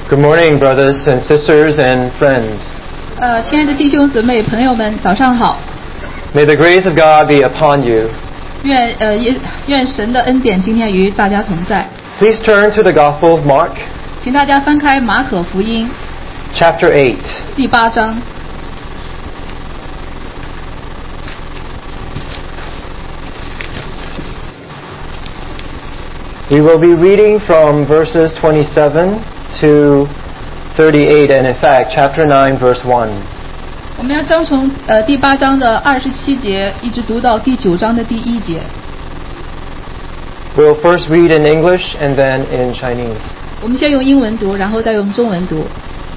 Good morning, brothers and sisters and friends. 亲爱的弟兄姊妹、朋友们，早上好。 May the grace of God be upon you. 愿神的恩典今天与大家同在。 Please turn to the Gospel of Mark, 请大家翻开马可福音 chapter 8. 第8章。 We will be reading from verses 27 to 38, and in fact, chapter 9, verse 1. 我们要从第8章的27节一直读到第9章的第1节。 We'll first read in English and then in Chinese. 我们先用英文读，然后再用中文读。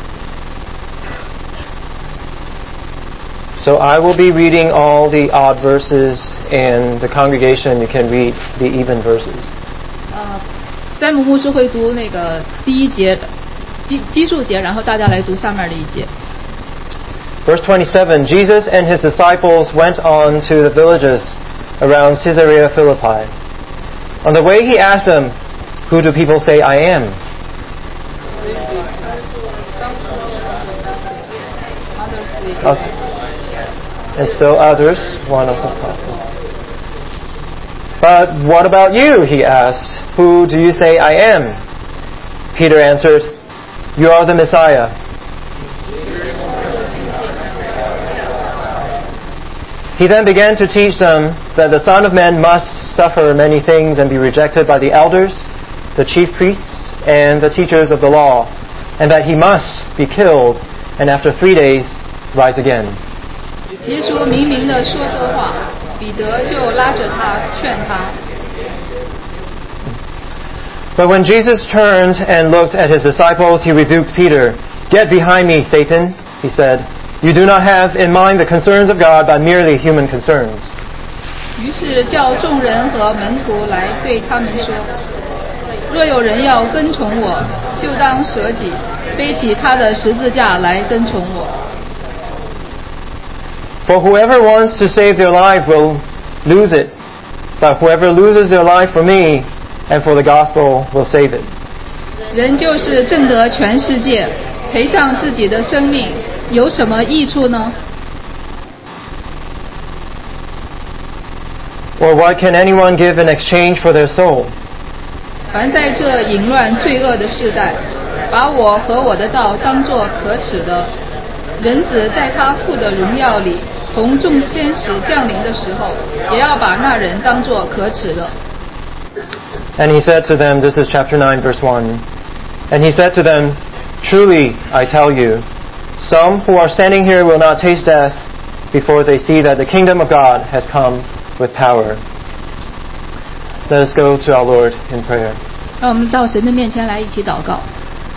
So I will be reading all the odd verses, and the congregation, you can read the even verses. 塞姆牧师会读那个第1节基数节，然后大家来读下面的1节。 Verse 27, Jesus and his disciples went on to the villages around Caesarea Philippi. On the way he asked them, "Who do people say I am?" And still others, one of the prophets. "But what about you?" he asked. "Who do you say I am?" Peter answered, "You are the Messiah." He then began to teach them that the Son of Man must suffer many things and be rejected by the elders, the chief priests, and the teachers of the law, and that he must be killed and after 3 days rise again. 耶稣明明地说这话，彼得就拉着他劝他。 But when Jesus turned and looked at his disciples, he rebuked Peter. "Get behind me, Satan," he said. "You do not have in mind the concerns of God, but merely human concerns." 于是叫众人和门徒来对他们说：若有人要跟从我，就当舍己，背起他的十字架来跟从我。 For whoever wants to save their life will lose it, but whoever loses their life for me and for the gospel will save it. 人就是挣得全世界，赔上自己的生命，有什么益处呢？ Or what can anyone give in exchange for their soul? 凡在这淫乱罪恶的世代，把我和我的道当作可耻的，人子在他父的荣耀里同众天使降临的时候，也要把那人当作可耻的。 And he said to them, this is chapter 9, verse 1. And he said to them, "Truly, I tell you, some who are standing here will not taste death before they see that the kingdom of God has come with power." Let us go to our Lord in prayer. 让我们到神的面前来一起祷告。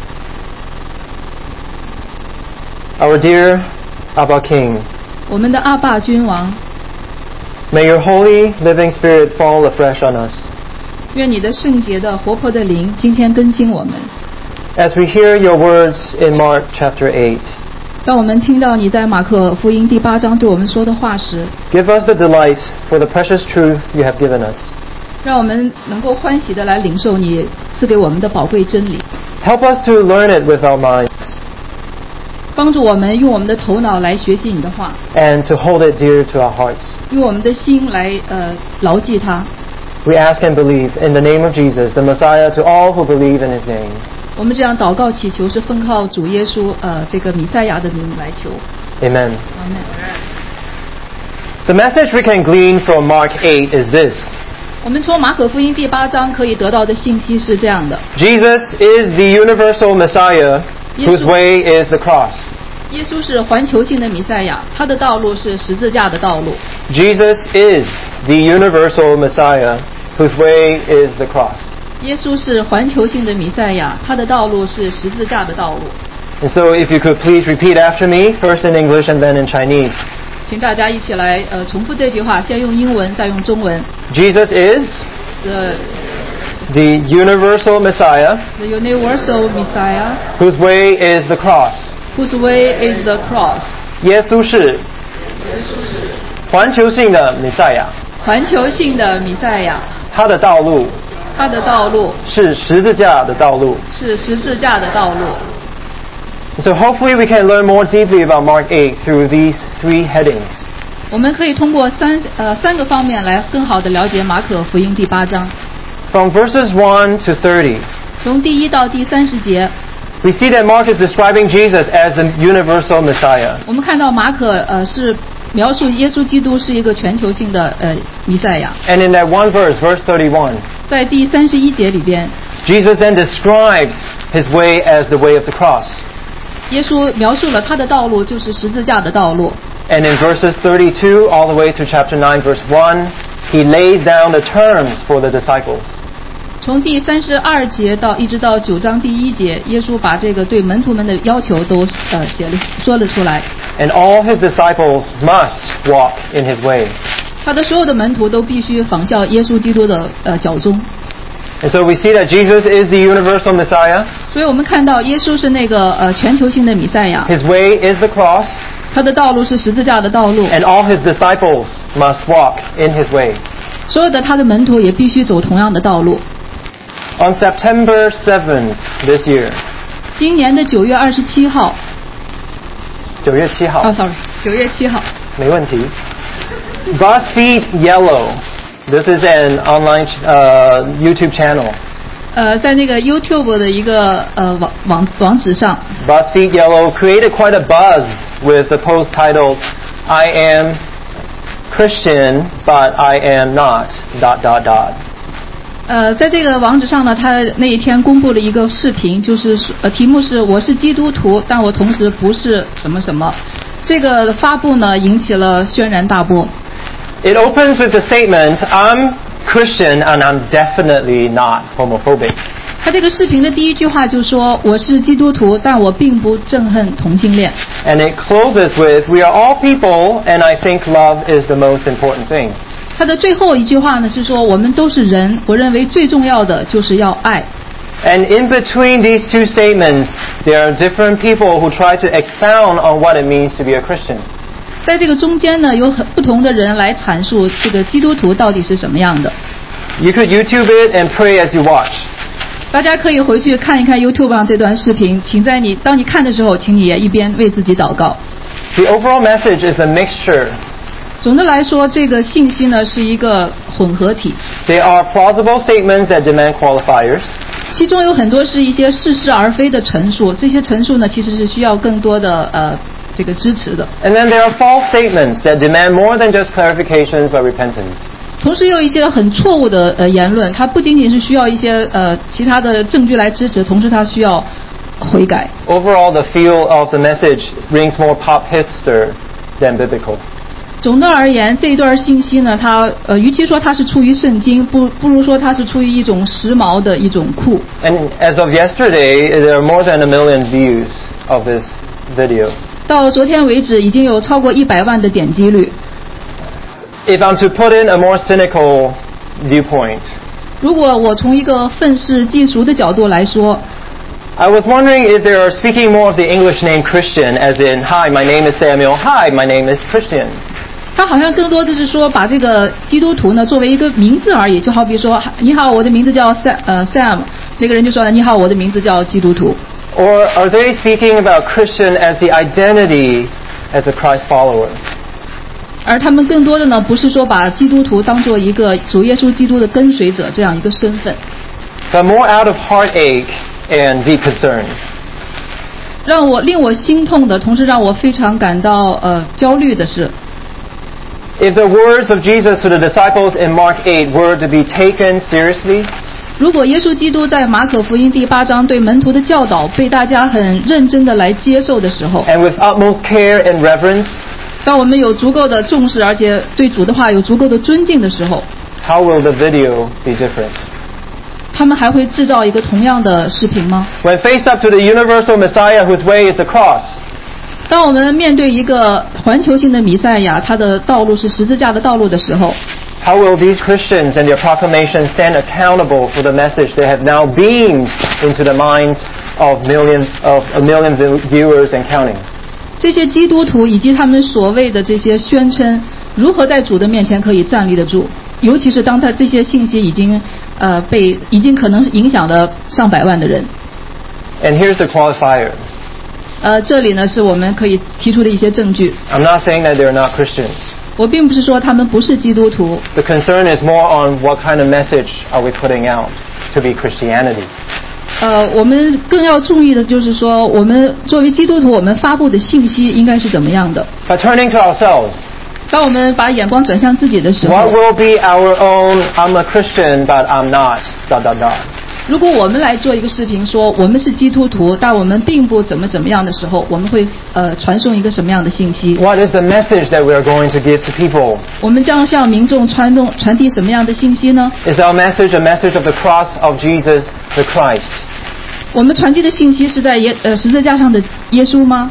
Our dear Abba King, 我们的阿爸君王， may your holy living spirit fall afresh on us. 愿你的圣洁的活泼的灵今天更新我们。 As we hear your words in Mark chapter 8, 当我们听到你在马可福音第8章对我们说的话时， give us the delight for the precious truth you have given us. 让我们能够欢喜地来领受你赐给我们的宝贵真理， Help us to learn it with our minds 帮助我们用我们的头脑来学习你的话， and to hold it dear to our hearts. 用我们的心来牢记它。 We ask and believe in the name of Jesus, the Messiah, to all who believe in his name. 我们这样祷告祈求是奉靠主耶稣这个弥赛亚的名来求。 Amen. 阿们。 The message we can glean from Mark 8 is this. 我们从马可福音第8章可以得到的信息是这样的： Jesus is the universal Messiah whose way is the cross. 耶稣是环球性的弥赛亚，他的道路是十字架的道路。 Jesus is the universal Messiah whose way is the cross. 耶稣是环球性的弥赛亚，他的道路是十字架的道路。 And so if you could please repeat after me, first in English and then in Chinese. 请大家一起来重复这句话，先用英文，再用中文。 Jesus is the universal Messiah The universal Messiah, whose way is the cross. whose way is the cross. 耶稣是耶稣是环球性的弥赛亚， 环球性的弥赛亚， 他的道路他的道路是十字架的道路。 是十字架的道路。 So hopefully we can learn more deeply about Mark 8 through these 3 headings. 我们可以通过三个方面来更好地了解马可福音第8章。 From verses 1 to 30, 从第1到第30节， we see that Mark is describing Jesus as the universal Messiah. 我们看到马可是描述耶稣基督是一个全球性的弥赛亚。 And in that one verse, verse 31, 在第31节里边， Jesus then describes his way as the way of the cross. 耶稣描述了他的道路就是十字架的道路。 And in verses 32 all the way through chapter 9 verse 1, he lays down the terms for the disciples. 从第32节到一直到9章第1节，耶稣把这个对门徒们的要求都说了出来。 And all his disciples must walk in his way. 他的所有的门徒都必须仿效耶稣基督的脚踪。 And so we see that Jesus is the universal Messiah. 所以我们看到耶稣是那个全球性的弥赛亚， His way is the cross. 他的道路是十字架的道路， And all his disciples must walk in his way. 所有的他的门徒也必须走同样的道路。 On September 7th this year, 今年的9月27号 9月7号 ，9月7号， 没问题 BuzzFeed Yellow, this is an online YouTube channel. 在那个 YouTube 的一个网址上， BuzzFeed Yellow created quite a buzz with the post titled, I am Christian, but I am not, ... 在这个网址上呢，他那一天公布了一个视频，就是题目是我是基督徒，但我同时不是什么什么。这个发布呢引起了轩然大波。 It opens with the statement, I'm Christian and I'm definitely not homophobic. 他这个视频的第一句话就说我是基督徒，但我并不憎恨同性恋。 And it closes with, we are all people and I think love is the most important thing. 他的最后一句话呢是说我们都是人，我认为最重要的就是要爱。 And in between these two statements, there are different people who try to expound on what it means to be a Christian. 在这个中间呢，有不同的人来阐述这个基督徒到底是什么样的。 You could YouTube it and pray as you watch. 大家可以回去看一看 YouTube 上这段视频，请当你看的时候，请你也一边为自己祷告。 The overall message is a mixture. 总的来说，这个信息呢是一个混合体， There are plausible statements that demand qualifiers. 其中有很多是一些似是而非的陈述，这些陈述呢其实是需要更多的这个支持的。 And then there are false statements that demand more than just clarifications but repentance. 同时又有一些很错误的言论，它不仅仅是需要一些其他的证据来支持，同时它需要悔改。 Overall, the feel of the message rings more pop hipster than biblical. 总的而言，这一段信息呢，它与其说它是出于圣经，不如说它是出于一种时髦的一种酷。 And as of yesterday, there are more than 1 million views of this video. 到昨天为止，已经有超过100万的点击率。 If I'm to put in a more cynical viewpoint, 如果我从一个愤世嫉俗的角度来说， I was wondering if they are speaking more of the English name Christian, as in, hi, my name is Samuel, hi, my name is Christian. 他好像更多的是说把这个基督徒呢作为一个名字而已，就好比说你好，我的名字叫 Sam， 那个人就说你好，我的名字叫基督徒。 Or are they speaking about Christian as the identity as a Christ follower? 而他们更多的呢不是说把基督徒当做一个主耶稣基督的跟随者这样一个身份， But more out of heartache and deep concern. 令我心痛的，同时让我非常感到焦虑的是， If the words of Jesus to the disciples in Mark 8 were to be taken seriously, 如果耶稣基督在马可福音第8章对门徒的教导被大家很认真的来接受的时候， and with utmost care and reverence, 当我们有足够的重视，而且对主的话有足够的尊敬的时候， how will the video be different? 他们还会制造一个同样的视频吗？ When faced up to the universal Messiah whose way is the cross, 当我们面对一个环球性的弥赛亚，他的道路是十字架的道路的时候， how will these Christians and their proclamation stand accountable for the message that have now beamed into the minds of a million viewers and counting? 这些基督徒以及他们所谓的这些宣称，如何在主的面前可以站立得住？尤其是当他这些信息已经可能影响了上百万的人。 And here's the qualifier. 这里呢是我们可以提出的一些证据。 I'm not saying that they're not Christians. 我并不是说他们不是基督徒， The concern is more on what kind of message are we putting out to be Christianity. 我们更要注意的就是说，我们作为基督徒，我们发布的信息应该是怎么样的。 But turning to ourselves, 当我们把眼光转向自己的时候， what will be our own, I'm a Christian, but I'm not, ... 如果我们来做一个视频说我们是基督徒，但我们并不怎么样的时候，我们会传送一个什么样的信息？ What is the message that we are going to give to people? 我们将向民众传递什么样的信息呢？ Is our message a message of the cross of Jesus the Christ? 我们传递的信息是在十字架上的耶稣吗？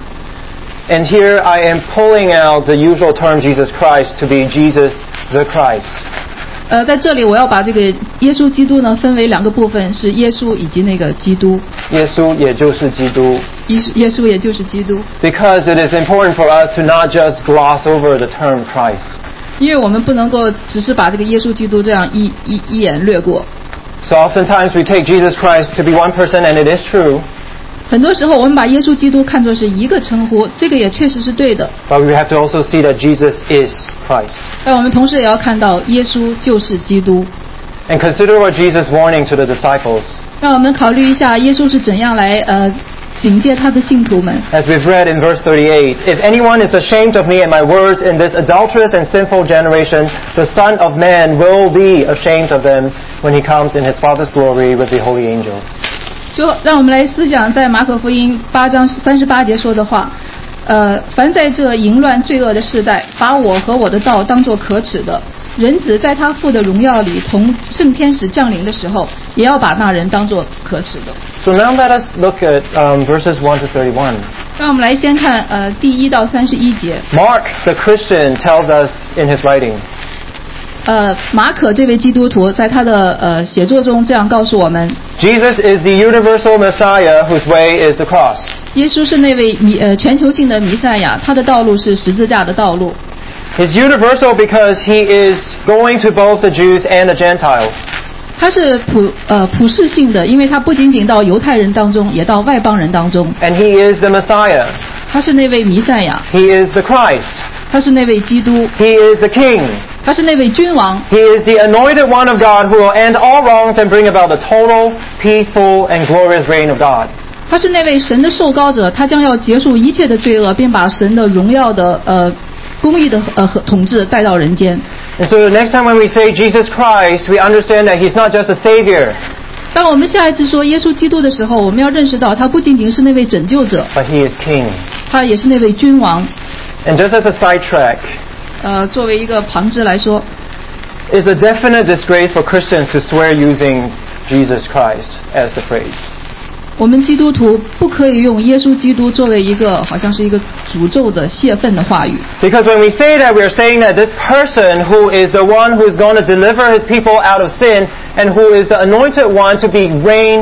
And here I am pulling out the usual term Jesus Christ to be Jesus the Christ. 在这里我要把这个耶稣基督呢分为两个部分，是耶稣以及那个基督。 耶稣也就是基督。 耶稣也就是基督。 Because it is important for us to not just gloss over the term Christ. 因为我们不能够只是把这个耶稣基督这样一眼略过。 So oftentimes we take Jesus Christ to be one person, and it is true. 很多时候我们把耶稣基督看作是一个称呼，这个也确实是对的。 But we have to also see that Jesus is Christ. 但我们同时也要看到耶稣就是基督。 And consider what Jesus' warning to the disciples. 让我们考虑一下耶稣是怎样来警戒他的信徒们。 As we've read in verse 38, if anyone is ashamed of me and my words in this adulterous and sinful generation, the Son of Man will be ashamed of them when he comes in his Father's glory with the holy angels. 就让我们来思想在马可福音8章38节说的话，凡在这淫乱罪恶的世代，把我和我的道当作可耻的，人子在他父的荣耀里同圣天使降临的时候，也要把那人当作可耻的。 So now let us look at verses 1 to 31. 让我们来先看第1到31节。 Mark, the Christian, tells us in his writing, 马可这位基督徒在他的写作中这样告诉我们： Jesus is the universal Messiah whose way is the cross. 耶稣是那位全球性的弥赛亚，他的道路是十字架的道路。 He's universal because he is going to both the Jews and the Gentiles. 他是普世性的，因为他不仅仅到犹太人当中，也到外邦人当中。 And he is the Messiah. 他是那位弥赛亚， He is the Christ. 他是那位基督， He is the King. 他是那位君王， He is the anointed one of God who will end all wrongs and bring about the total, peaceful, and glorious reign of God. 他是那位神的受膏者，他将要结束一切的罪恶，并把神的荣耀的公义的统治带到人间。 And so the next time when we say Jesus Christ, we understand that he's not just a savior, 当我们下一次说耶稣基督的时候，我们要认识到他不仅仅是那位拯救者， but he is King. 他也是那位君王。 And just as a sidetrack, 作为一个旁支来说， it's a definite disgrace for Christians to swear using Jesus Christ as the phrase. 我们基督徒不可以用耶稣基督作为一个好像是一个诅咒的泄愤的话语。 Because when we say that, we are saying that this person who is the one who is going to deliver his people out of sin and who is the anointed one to be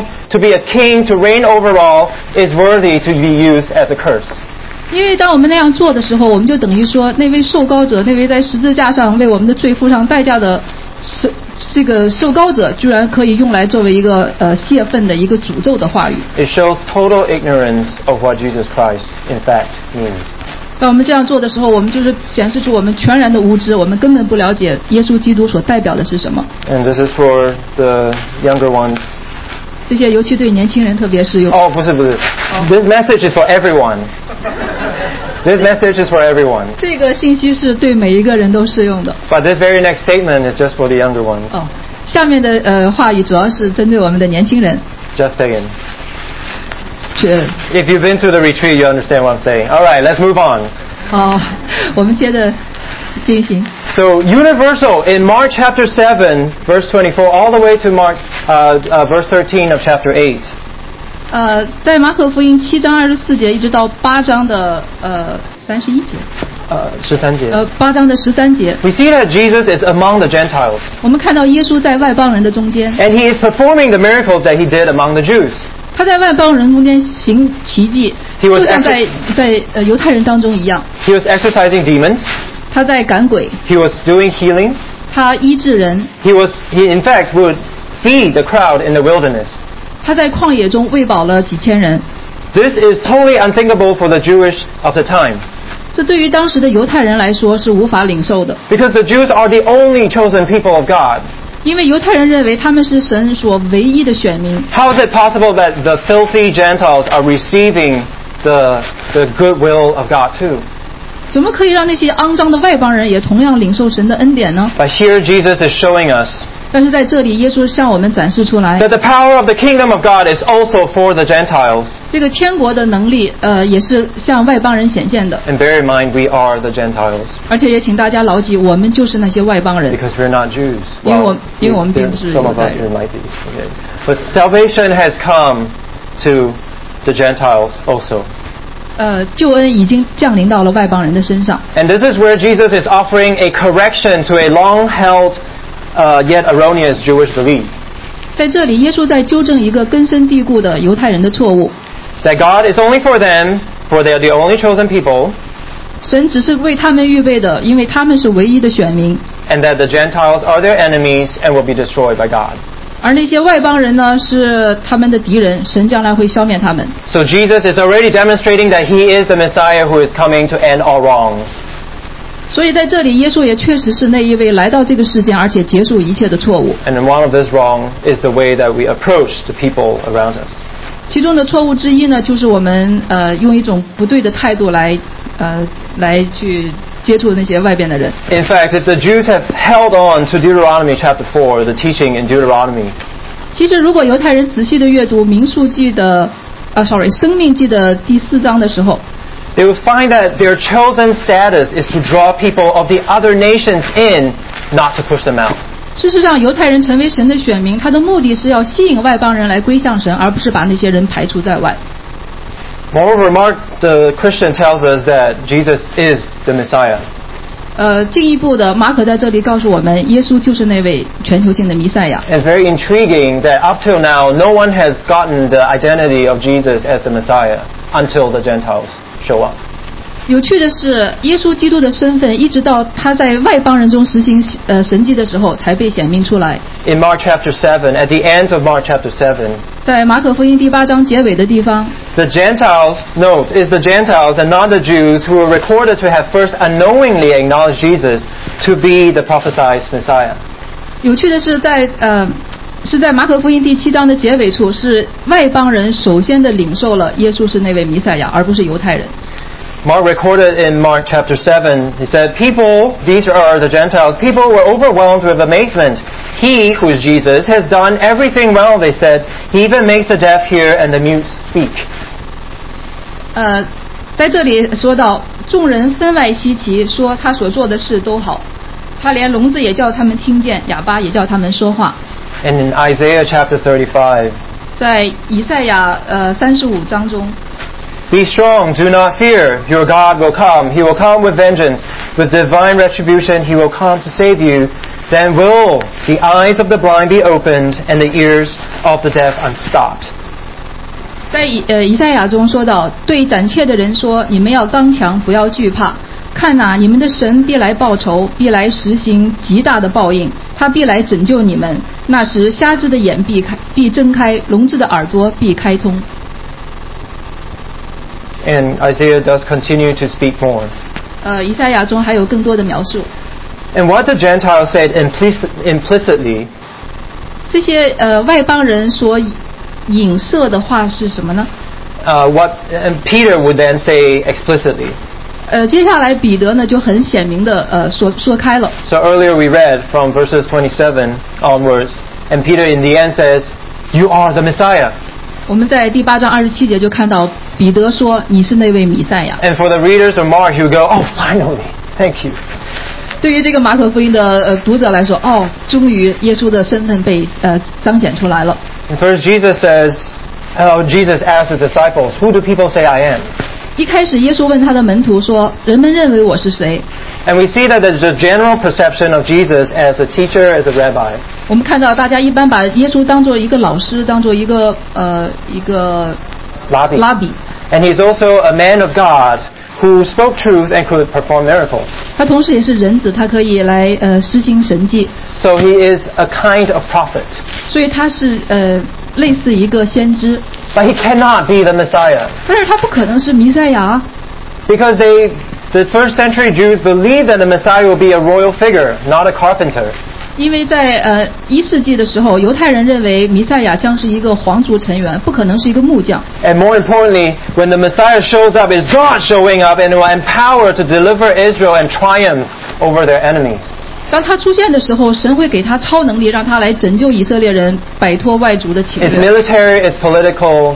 a king, to reign over all, is worthy to be used as a curse. 因为当我们那样做的时候，我们就等于说那位受膏者，那位在十字架上为我们的罪付上代价的这个受膏者，居然可以用来作为一个泄愤的一个诅咒的话语。 It shows total ignorance of what Jesus Christ in fact means. 当我们这样做的时候，我们就是显示出我们全然的无知，我们根本不了解耶稣基督所代表的是什么。 And this is for the younger ones. 这些尤其对年轻人特别适用。 Oh, 不是。This message is for everyone. This message is for everyone. 这个信息是对每一个人都适用的。 But this very next statement is just for the younger ones. 下面的话语主要是针对我们的年轻人。 Just saying. If you've been to the retreat, you understand what I'm saying. All right, let's move on. 我们接着进行。 So universal in Mark chapter 7, verse 24, all the way to Mark verse 13 of chapter 8. 在马可福音7章24节一直到8章的31节。 13节。 8章的13节。 We see that Jesus is among the Gentiles. 我们看到耶稣在外邦人的中间。 And he is performing the miracles that he did among the Jews. 他在外邦人中间行奇迹，就像在犹太人当中一样。 He was exorcising demons. 他在赶鬼。 He was doing healing. 他医治人。 He in fact would feed the crowd in the wilderness. 他在旷野中喂饱了几千人。 This is totally unthinkable for the Jewish of the time. 这对于当时的犹太人来说是无法领受的， Because the Jews are the only chosen people of God. 因为犹太人认为他们是神所唯一的选民。 How is it possible that the filthy Gentiles are receiving the goodwill of God too? 怎么可以让那些肮脏的外邦人也同样领受神的恩典呢？ But here Jesus is showing us 但是在这里，耶稣向我们展示出来， that the power of the kingdom of God is also for the Gentiles. 这个天国的能力，也是向外邦人显现的。 And bear in mind, we are the Gentiles 而且也请大家牢记，我们就是那些外邦人。 because we're not Jews. 因为我们并不是 some of 犹太 us 人。 we might be. Okay. But salvation has come to the Gentiles also. 救恩已经降临到了外邦人的身上。 And this is where Jesus is offering a correction to a long-held yet erroneous Jewish belief. 在这里，耶稣在纠正一个根深蒂固的犹太人的错误。 That God is only for them, for they are the only chosen people, 神只是为他们预备的，因为他们是唯一的选民。 and that the Gentiles are their enemies and will be destroyed by God. 而那些外邦人呢，是他们的敌人，神将来会消灭他们。 So Jesus is already demonstrating that he is the Messiah who is coming to end all wrongs. 所以在这里，耶稣也确实是那一位来到这个世间，而且结束一切的错误。 And one of this wrong is the way that we approach the people around us. 其中的错误之一呢，就是我们用一种不对的态度来去接触那些外边的人。 In fact, if the Jews have held on to Deuteronomy chapter 4, the teaching in Deuteronomy, 其实，如果犹太人仔细的阅读民数记的生命记的第4章的时候， they will find that their chosen status is to draw people of the other nations in, not to push them out. 事实上，犹太人成为神的选民，他的目的是要吸引外邦人来归向神，而不是把那些人排除在外。 Moreover, Mark the Christian tells us that Jesus is the Messiah. 进一步的，马可在这里告诉我们，耶稣就是那位全球性的弥赛亚。 It's very intriguing that up till now, no one has gotten the identity of Jesus as the Messiah until the Gentiles show up. 有趣的是，耶稣基督的身份，一直到他在外邦人中实行神迹的时候，才被显明出来。 In Mark chapter 7, at the end of Mark chapter 7, 在马可福音第8章结尾的地方， the Gentiles, note, is the Gentiles and not the Jews who were recorded to have first unknowingly acknowledged Jesus to be the prophesied Messiah. 有趣的是在马可福音第7章的结尾处，是外邦人首先的领受了耶稣是那位弥赛亚，而不是犹太人。 Mark recorded in Mark chapter 7, he said, people, these are the Gentiles, people were overwhelmed with amazement. He, who is Jesus, has done everything well, they said. He even makes the deaf hear and the mute speak. 在这里说到，众人分外稀奇，说他所做的事都好，他连聋子也叫他们听见，哑巴也叫他们说话。 And in Isaiah chapter 35, 在以赛亚35章中， be strong, do not fear. Your God will come. He will come with vengeance. With divine retribution, he will come to save you. Then will the eyes of the blind be opened and the ears of the deaf unstopped. 在以赛亚中说到，对胆怯的人说，你们要刚强，不要惧怕。看哪，你们的神必来报仇，必来实行极大的报应，他必来拯救你们。那时，瞎子的眼必睁开，聋子的耳朵必开通。 And Isaiah does continue to speak more. 以赛亚中还有更多的描述。 And what the Gentiles said implicitly, 这些外邦人所影射的话是什么呢？ and Peter would then say explicitly. 接下来彼得呢就很显明的说开了。 So earlier we read from verses 27 onwards, and Peter in the end says, "You are the Messiah." 我们在第8章27节就看到彼得说：“你是那位弥赛亚。” And for the readers of Mark, he would go, "Oh, finally, thank you." 对于这个马可福音的读者来说，终于耶稣的身份被彰显出来了。 And first Jesus asked the disciples, "Who do people say I am?" 一开始耶稣问他的门徒说：“人们认为我是谁？” And we see that there's a general perception of Jesus as a teacher, as a rabbi. 我们看到大家一般把耶稣当作一个老师，当作一个拉比。 And he's also a man of God who spoke truth and could perform miracles. 他同时也是人子，他可以来施行神迹。 So he is a kind of prophet. 所以他是类似一个先知。 But he cannot be the Messiah. 但是他不可能是弥赛亚， Because the first century Jews believed that the Messiah will be a royal figure, not a carpenter. 因为在1世纪的时候，犹太人认为弥赛亚将是一个皇族成员，不可能是一个木匠。 And more importantly, when the Messiah shows up, it's God showing up and will empower to deliver Israel and triumph over their enemies. 当他出现的时候，神会给他超能力，让他来拯救以色列人，摆脱外族的侵 It's 略。 military, it's political,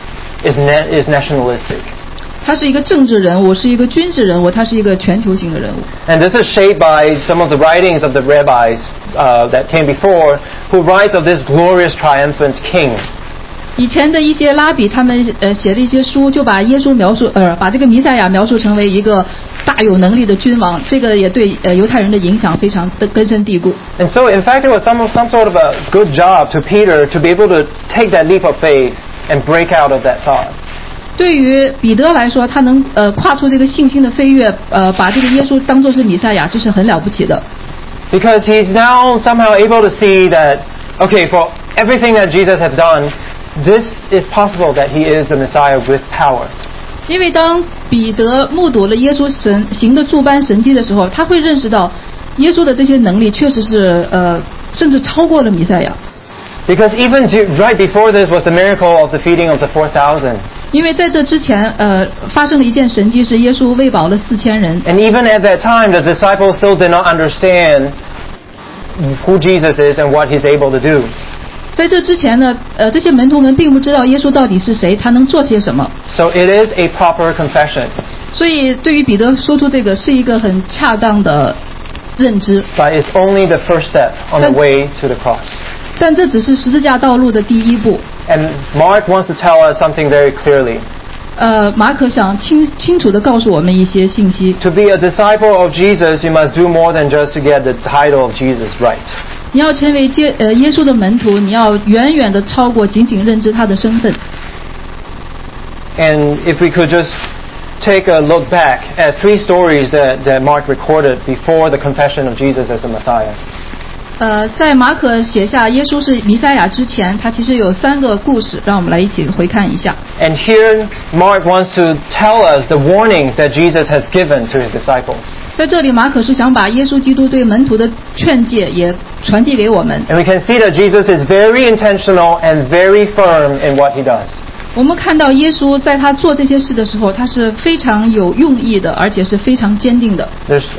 it's nationalistic. 他是一个政治人物，是一个军事人物，他是一个全球性的人物。 And this is shaped by some of the writings of the rabbis that came before, who writes of this glorious triumphant king. 以前的一些拉比，他们写的一些书，就把耶稣描述，把这个弥赛亚描述成为一个大有能力的君王，这个也对犹太人的影响非常的根深蒂固。 And so, in fact, it was some sort of a good job to Peter to be able to take that leap of faith and break out of that thought. 对于彼得来说，他能跨出这个信心的飞跃，把这个耶稣当作是弥赛亚，这是很了不起的。 Because he's now somehow able to see that, okay, for everything that Jesus has done, this is possible that he is the Messiah with power. 因为当彼得目睹了耶稣行的诸般神迹的时候，他会认识到耶稣的这些能力确实是甚至超过了弥赛亚。 Because even right before this was the miracle of the feeding of the 4,000. 因为在这之前，发生了一件神迹，是耶稣喂饱了4000人。 And even at that time, the disciples still did not understand who Jesus is and what he's able to do. 在这之前呢，这些门徒们并不知道耶稣到底是谁，他能做些什么。 So it is a proper confession. 所以对于彼得说出这个是一个很恰当的认知， But it's only the first step on the way to the cross. 但这只是十字架道路的第一步。 And Mark wants to tell us something very clearly. 马可想清楚地告诉我们一些信息。 To be a disciple of Jesus, you must do more than just to get the title of Jesus right. 你要成为耶稣的门徒，你要远远地超过仅仅认知他的身份。 And if we could just take a look back at 3 stories that Mark recorded before the confession of Jesus as the Messiah. 在马可写下耶稣是弥赛亚之前，他其实有3个故事，让我们来一起回看一下。 And here, Mark wants to tell us the warnings that Jesus has given to his disciples. 在这里，马可是想把耶稣基督对门徒的劝诫也传递给我们。 And we can see that Jesus is very intentional and very firm in what he does. 我们看到耶稣在他做这些事的时候，他是非常有用意的，而且是非常坚定的。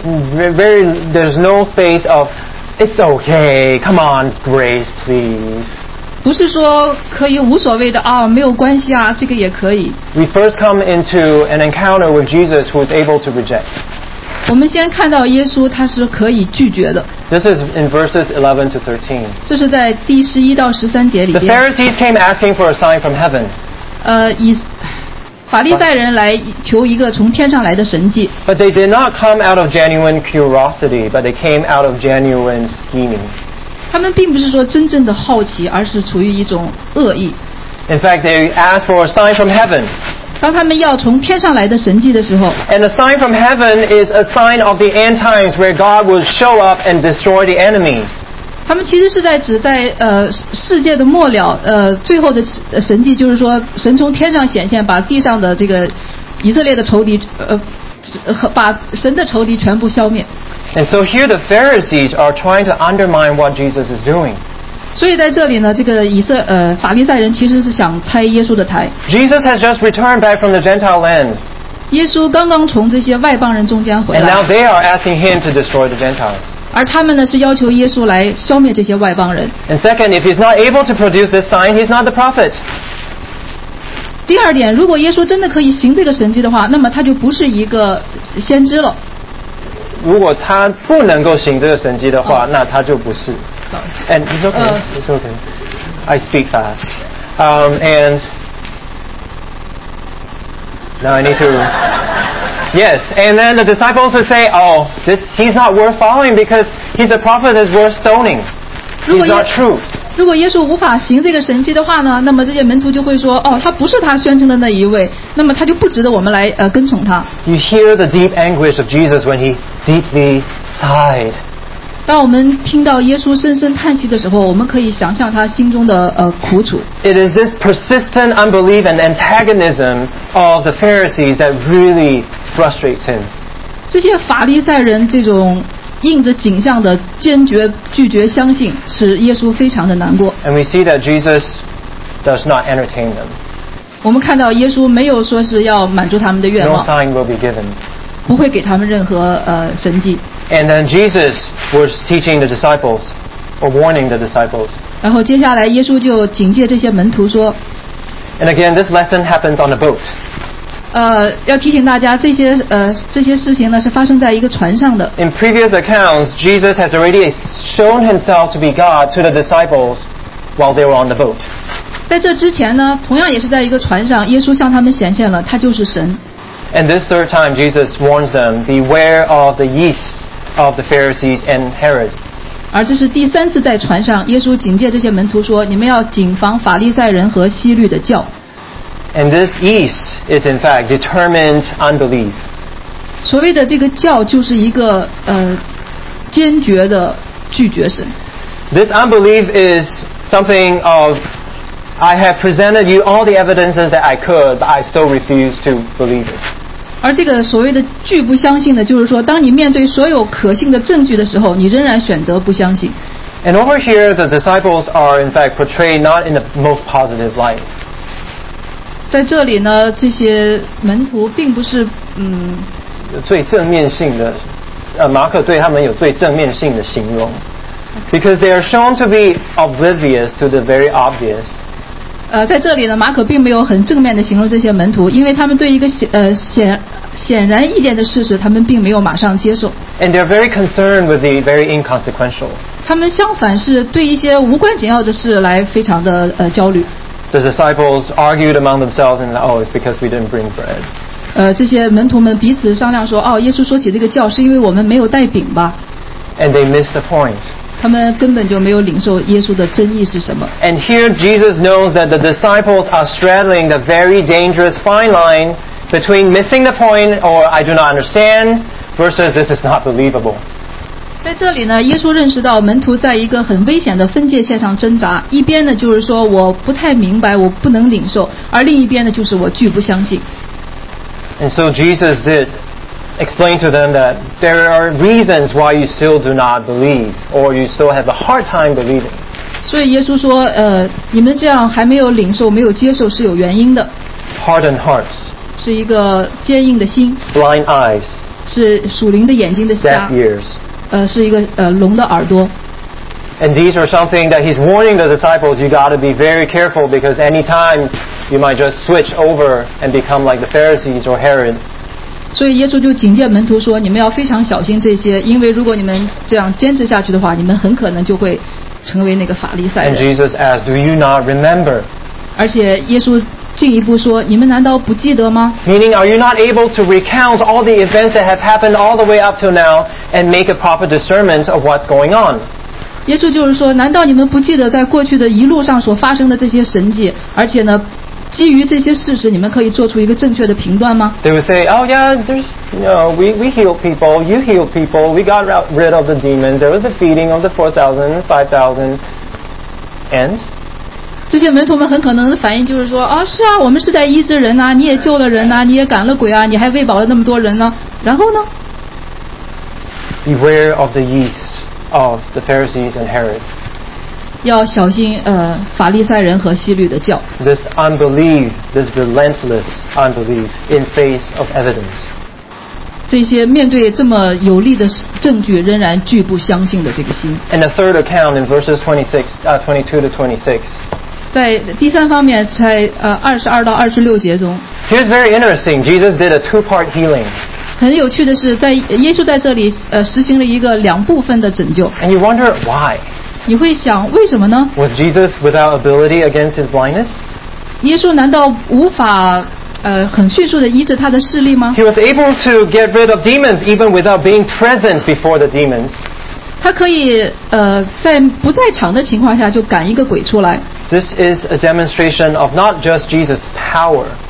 There's no space of, it's okay, come on, grace, please. 不是说可以无所谓的啊，没有关系啊，这个也可以。 We first come into an encounter with Jesus who is able to reject. 我们先看到耶稣他是可以拒绝的， This is in verses 11 to 13. 这是在第11到13节里 The 边。 Pharisees came asking for a sign from heaven. 以法利赛人来求一个从天上来的神迹， But they did not come out of genuine curiosity, but they came out of genuine scheming. 他们并不是说真正的好奇，而是处于一种恶意。 In fact, they asked for a sign from heaven. 当他们要从天上来的神迹的时候， And a sign from heaven is a sign of the end times where God will show up and destroy the enemies. 他们其实是在指在世界的末了，最后的神迹，就是说神从天上显现，把地上的这个以色列的仇敌，把神的仇敌全部消灭。 And so here the Pharisees are trying to undermine what Jesus is doing. 所以在这里呢，这个法利赛人其实是想拆耶稣的台。 Jesus has just returned back from the Gentile land. 耶稣刚刚从这些外邦人中间回 And now 来， they are asking him to destroy the Gentiles. 而他们呢是要求耶稣来消灭这些外邦人。 And second, if he's not able to produce this sign, he's not the prophet. 第二点，如果耶稣真的可以行这个神迹的话，那么他就不是一个先知了。 如果他不能够行这个神迹的话，那他就不是。And it's okay. It's okay. I speak fast. And now I need to. Yes, and then the disciples would say, "Oh, he's not worth following because he's a prophet that's worth stoning. He's not true." 如果耶稣无法行这个神迹的话呢，那么这些门徒就会说，哦，他不是他宣称的那一位，那么他就不值得我们来跟从他。 You hear the deep anguish of Jesus when he deeply sighed. 当我们听到耶稣深深叹息的时候，我们可以想象他心中的苦楚。 It is this persistent unbelief and antagonism of the Pharisees that really frustrates him. 这些法利赛人这种印着景象的坚决拒绝相信，使耶稣非常的难过。 And we see that Jesus does not entertain them. 我们看到耶稣没有说是要满足他们的愿 No 望， sign will be given. 不会给他们任何神迹。 And then Jesus was teaching the disciples, or warning the disciples. 然后接下来耶稣就警戒这些门徒说， And again, this lesson happens on a boat. 要提醒大家，这些事情呢是发生在一个船上的。 In previous accounts, Jesus has already shown himself to be God to the disciples while they were on the boat. 在这之前呢，同样也是在一个船上，耶稣向他们显现了，他就是神。 And this third time, Jesus warns them, beware of the yeast of the Pharisees and Herod. 而这是第3次在船上，耶稣警戒这些门徒说，你们要谨防法利赛人和希律的教。 And this yeast is in fact determined unbelief. 所谓的这个教就是一个坚决的拒绝神。 This unbelief is something of, I have presented you all the evidences that I could, but I still refuse to believe it. 而这个所谓的拒不相信的，就是说，当你面对所有可信的证据的时候，你仍然选择不相信。 And over here, the disciples are in fact portrayed not in the most positive light. 在这里呢，这些门徒并不是最正面性的，马可对他们有最正面性的形容 because they are shown to be oblivious to the very obvious. 在这里呢，马可并没有很正面的形容这些门徒，因为他们对一个显然易见的事实，他们并没有马上接受。 And they're very concerned with the very inconsequential. 他们相反是对一些无关紧要的事来非常的焦虑。 The disciples argued among themselves and it's because we didn't bring bread. 这些门徒们彼此商量说，耶稣说起这个教是因为我们没有带饼吧？ And they missed the point. 他们根本就没有领受耶稣的真意是什么。 And here Jesus knows that the disciples are straddling the very dangerous fine line between missing the point or I do not understand versus this is not believable. 在这里呢，耶稣认识到门徒在一个很危险的分界线上挣扎，一边呢就是说我不太明白，我不能领受，而另一边呢就是我拒不相信。 And so Jesus did explain to them that there are reasons why you still do not believe or you still have a hard time believing. 所以耶稣说，你们这样还没有领受、没有接受是有原因的， Hardened hearts, 是一个坚硬的心， blind eyes, 是属灵的眼睛的 deaf 瞎， ears. 是一个聋的耳朵。 And these are something that he's warning the disciples, you got to be very careful because anytime you might just switch over and become like the Pharisees or Herod. 所以耶稣就警戒门徒说，你们要非常小心这些，因为如果你们这样坚持下去的话，你们很可能就会成为那个法利赛 And 人。 Jesus asked, do you not remember? 而且耶稣进一步说，你们难道不记得吗？ Meaning, are you not able to recount all the events that have happened all the way up till now and make a proper discernment of what's going on? 耶稣就是说，难道你们不记得在过去的一路上所发生的这些神迹，而且呢，基于这些事实，你们可以做出一个正确的评断吗？ They would say, oh yeah, we healed people, you healed people, we got rid of the demons, there was a feeding of the 4,000, 5,000, and? 这些门徒们很可能的反应就是说，是啊，我们是在医治人啊，你也救了人啊，你也赶了鬼啊，你还喂饱了那么多人呢，然后呢？ Beware of the yeast of the Pharisees and Herod. 要小心法利赛人和希律的教。 This unbelief, this relentless unbelief in face of evidence. 这些面对这么有力的证据仍然拒不相信的这个心。 And the third account in verses 22 to 26. 在第3方面，在22到26节中， Here's very interesting. Jesus did a two-part healing. 很有趣的是，耶稣在这里实行了一个2部分的拯救。 And you wonder why? 你会想为什么呢？ Was Jesus without ability against his blindness? 耶稣难道无法很迅速的医治他的视力吗？ He was able to get rid of demons even without being present before the demons. 他可以在不在场的情况下就赶一个鬼出来。 This is a demonstration of not just Jesus' power,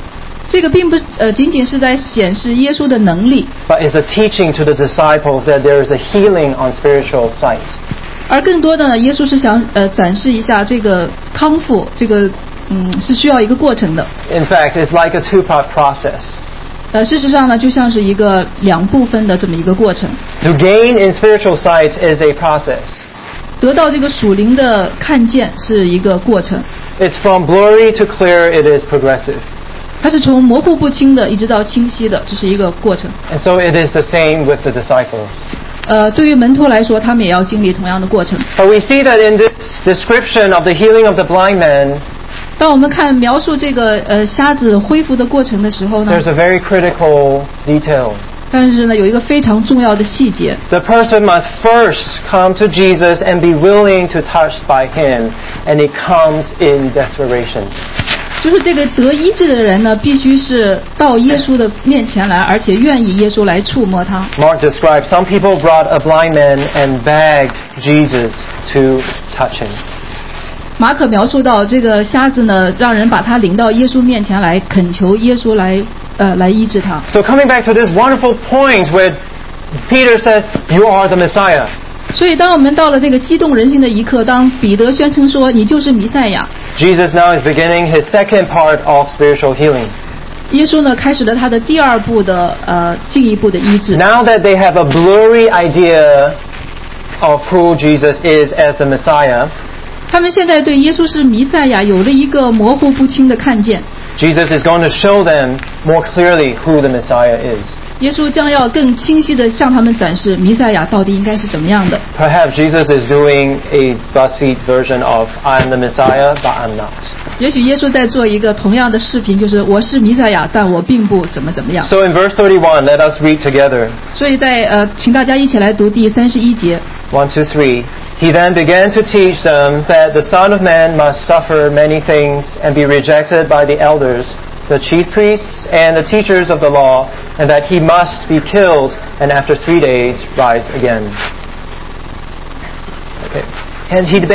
这个并不仅仅是在显示耶稣的能力， but is a teaching to the disciples that there is a healing on spiritual sight. 而更多的呢，耶稣是想展示一下这个康复，这个是需要一个过程的。 In fact, it's like a two-part process. 事实上呢，就像是一个2部分的这么一个过程。 To gain in spiritual sight is a process. 得到这个属灵的看见是一个过程， It's from blurry to clear, it is progressive. 它是从模糊不清的一直到清晰的，这是一个过程。 And so it is the same with the disciples. 对于门徒来说，他们也要经历同样的过程。 But we see that in this description of the healing of the blind man, 当我们看描述这个瞎子恢复的过程的时候呢， there's a very critical detail. 但是呢，有一个非常重要的细节， The person must first come to Jesus and be willing to touch by him, and it comes in desperation. 就是这个得医治的人呢，必须是到耶稣的面前来，而且愿意耶稣来触摸他。 Mark describes some people brought a blind man and begged Jesus to touch him. 马可描述到这个瞎子呢，让人把他领到耶稣面前来，恳求耶稣来医治他。 So coming back to this wonderful point where Peter says, "You are the Messiah." 所以当我们到了这个激动人心的一刻，当彼得宣称说你就是弥赛亚， Jesus now is beginning his second part of spiritual healing. 耶稣呢开始了他的第2步的进一步的医治。 Now that they have a blurry idea of who Jesus is as the Messiah, 他们现在对耶稣是弥赛亚有了一个模糊不清的看见。 Jesus is going to show them more clearly who the Messiah is. 耶稣将要更清晰地向他们展示弥赛亚到底应该是怎么样的。 Perhaps Jesus is doing a BuzzFeed version of "I'm the Messiah, but I'm not." 也许耶稣在做一个同样的视频，就是我是弥赛亚，但我并不怎么样。 So in verse 31, let us read together. 所以在请大家一起来读第31节。 1, 2, 3. He then began to teach them that the Son of Man must suffer many things and be rejected by the elders, the chief priests, and the teachers of the law, and that he must be killed and after 3 days rise again. Okay. And he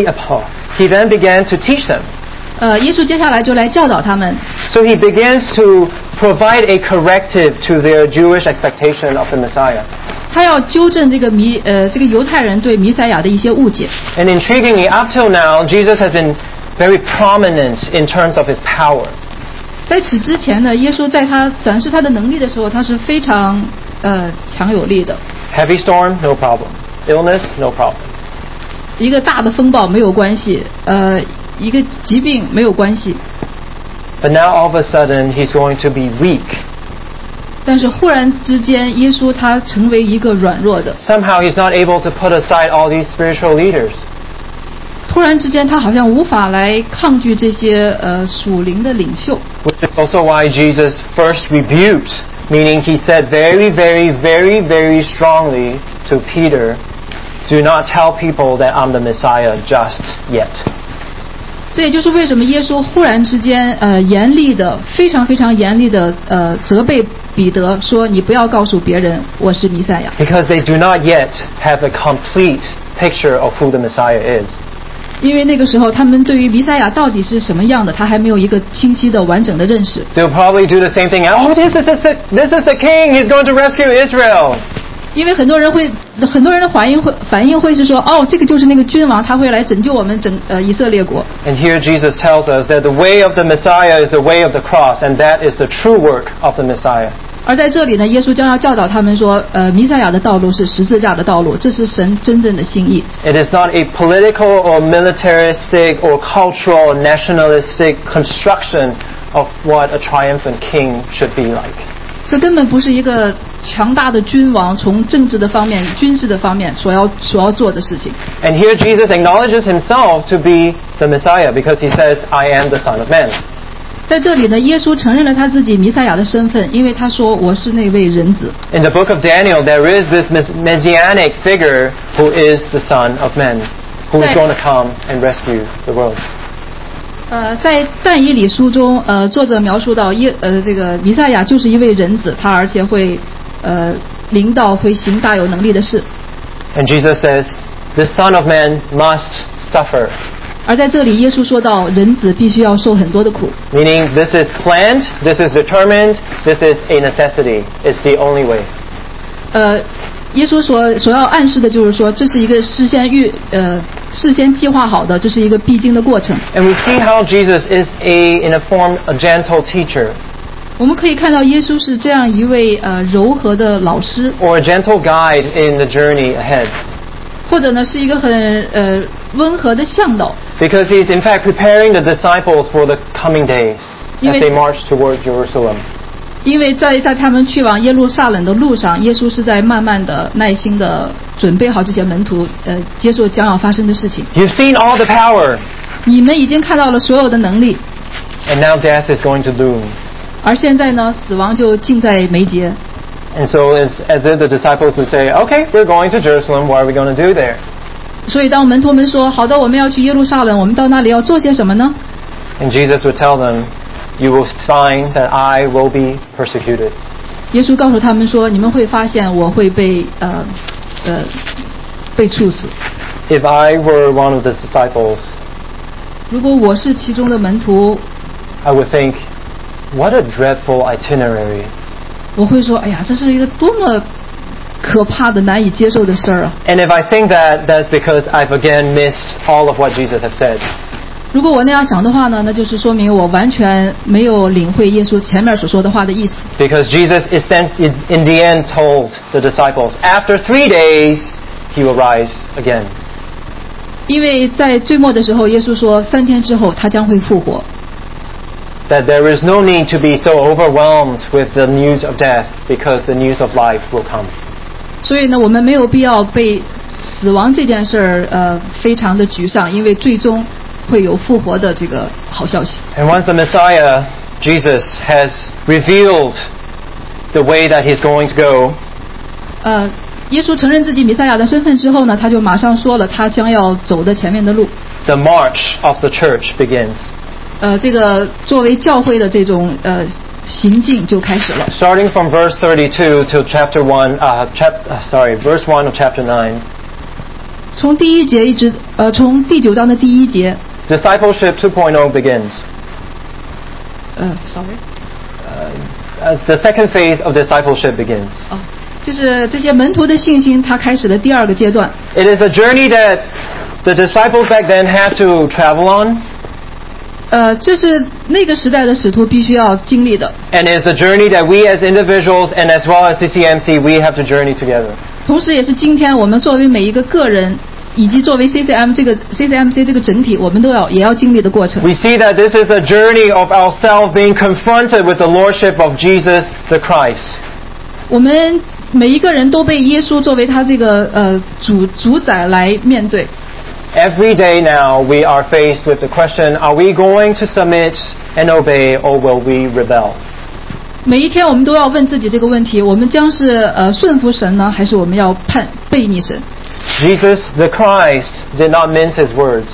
then began to teach them. 耶稣接下来就来教导他们。 So he begins to provide a corrective to their Jewish expectation of the Messiah. 他要纠正这个犹太人对弥赛亚的一些误解。 And intriguingly, up till now, Jesus has been very prominent in terms of his power. 在此之前呢，耶稣在他展示他的能力的时候，他是非常强有力的。 Heavy storm, no problem. Illness, no problem. 一个大的风暴没有关系，一个疾病没有关系。 But now all of a sudden, he's going to be weak. 但是忽然之间，耶稣他成为一个软弱的。 Somehow he's not able to put aside all these spiritual leaders. 突然之间，他好像无法来抗拒这些属灵的领袖。 Which is also why Jesus first rebuked, meaning he said very, very, very, very strongly to Peter, "Do not tell people that I'm the Messiah just yet." 这也就是为什么耶稣忽然之间严厉的非常非常严厉的责备彼得说，你不要告诉别人我是弥赛亚。 Because they do not yet have a complete picture of who the Messiah is. 因为那个时候他们对于弥赛亚到底是什么样的，他还没有一个清晰的完整的认识。 They'll probably do the same thing. "Oh, this is the king. He's going to rescue Israel." 因为很多人的反应会是说，哦，这个就是那个君王，他会来拯救我们以色列国。 And here Jesus tells us that the way of the Messiah is the way of the cross, and that is the true work of the Messiah. 而在这里呢，耶稣将要教导他们说，弥赛亚的道路是十字架的道路，这是神真正的心意。 It is not a political or militaristic or cultural or nationalistic construction of what a triumphant king should be like. 这根本不是一个强大的君王从政治的方面、军事的方面所要做的事情。 And here Jesus acknowledges himself to be the Messiah because he says, "I am the Son of Man." 在这里呢，耶稣承认了他自己弥赛亚的身份，因为他说我是那位人子。 In the book of Daniel, there is this messianic figure who is the Son of Man, who is going to come and rescue the world. 在但以理书中，作者描述到这个弥赛亚就是一位人子，他而且会领导会行大有能力的事。 And Jesus says, "The Son of Man must suffer." 而在这里耶稣说到人子必须要受很多的苦， Meaning this is planned, this is determined, this is a necessity. It's the only way. 耶稣所要暗示的就是说，这是一个事先计划好的，这是一个必经的过程。 And we see how Jesus is in a form, a gentle teacher, 我们可以看到耶稣是这样一位柔和的老师， or a gentle guide in the journey ahead. 或者呢是一个很温和的向导， Because he's in fact preparing the disciples for the coming days as Even- they march towards Jerusalem. 因为在他们去往耶路撒冷的路上，耶稣是在慢慢的、耐心的准备好这些门徒接受将要发生的事情。 You've seen all the power, 你们已经看到了所有的能力， and now death is going to loom. 而现在呢，死亡就近在眉睫。 And so as if the disciples would say, okay, we're going to Jerusalem, what are we going to do there? 所以当门徒们说好的，我们要去耶路撒冷，我们到那里要做些什么呢？ And Jesus would tell them, you will find that I will be persecuted. 耶稣告诉他们说，你们会发现我会被处死。 If I were one of the disciples, 如果我是其中的门徒， I would think, what a dreadful itinerary. 我会说，哎呀，这是一个多么可怕的、难以接受的事儿啊！ And if I think that, that's because I've again missed all of what Jesus has said. 如果我那样想的话呢，那就是说明我完全没有领会耶稣前面所说的话的意思。 Because Jesus is in the end told the disciples, after 3 days, he will rise again. 因为在最末的时候，耶稣说3天之后他将会复活。 That there is no need to be so overwhelmed with the news of death because the news of life will come. 所以呢，我们没有必要被死亡这件事儿非常的沮丧，因为最终会有复活的这个好消息。 And once the Messiah, Jesus, has revealed the way that he's going to go, 耶稣承认自己弥赛亚的身份之后呢，他就马上说了他将要走的前面的路。 the march of the church begins. 这个作为教会的这种行进就开始了。 Starting from verse 32 to verse 1 of chapter 9. 从第1节一直从第9章的第1节。 Discipleship 2.0 begins. Sorry. The second phase of discipleship begins. 就是这些门徒的信心，它开始了第2个阶段。 It is a journey that the disciples back then had to travel on. 这是那个时代的使徒必须要经历的。 And it's a journey that we as individuals and as well as CCMC, we have to journey together. 同时也是今天我们作为每一个个人，以及作为 CCMC 这个整体，我们也要经历的过程。 We see that this is a journey of ourselves being confronted with the lordship of Jesus the Christ. 我们每一个人都被耶稣作为他这个主宰来面对。 Every day now we are faced with the question, are we going to submit and obey or will we rebel? 每一天我们都要问自己这个问题：我们将是顺服神呢，还是我们要背逆神？ Jesus the Christ did not mince his words.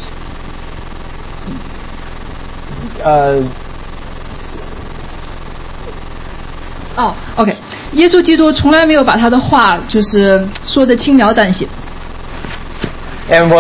OK， 耶稣基督从来没有把他的话就是说得轻描淡写。 And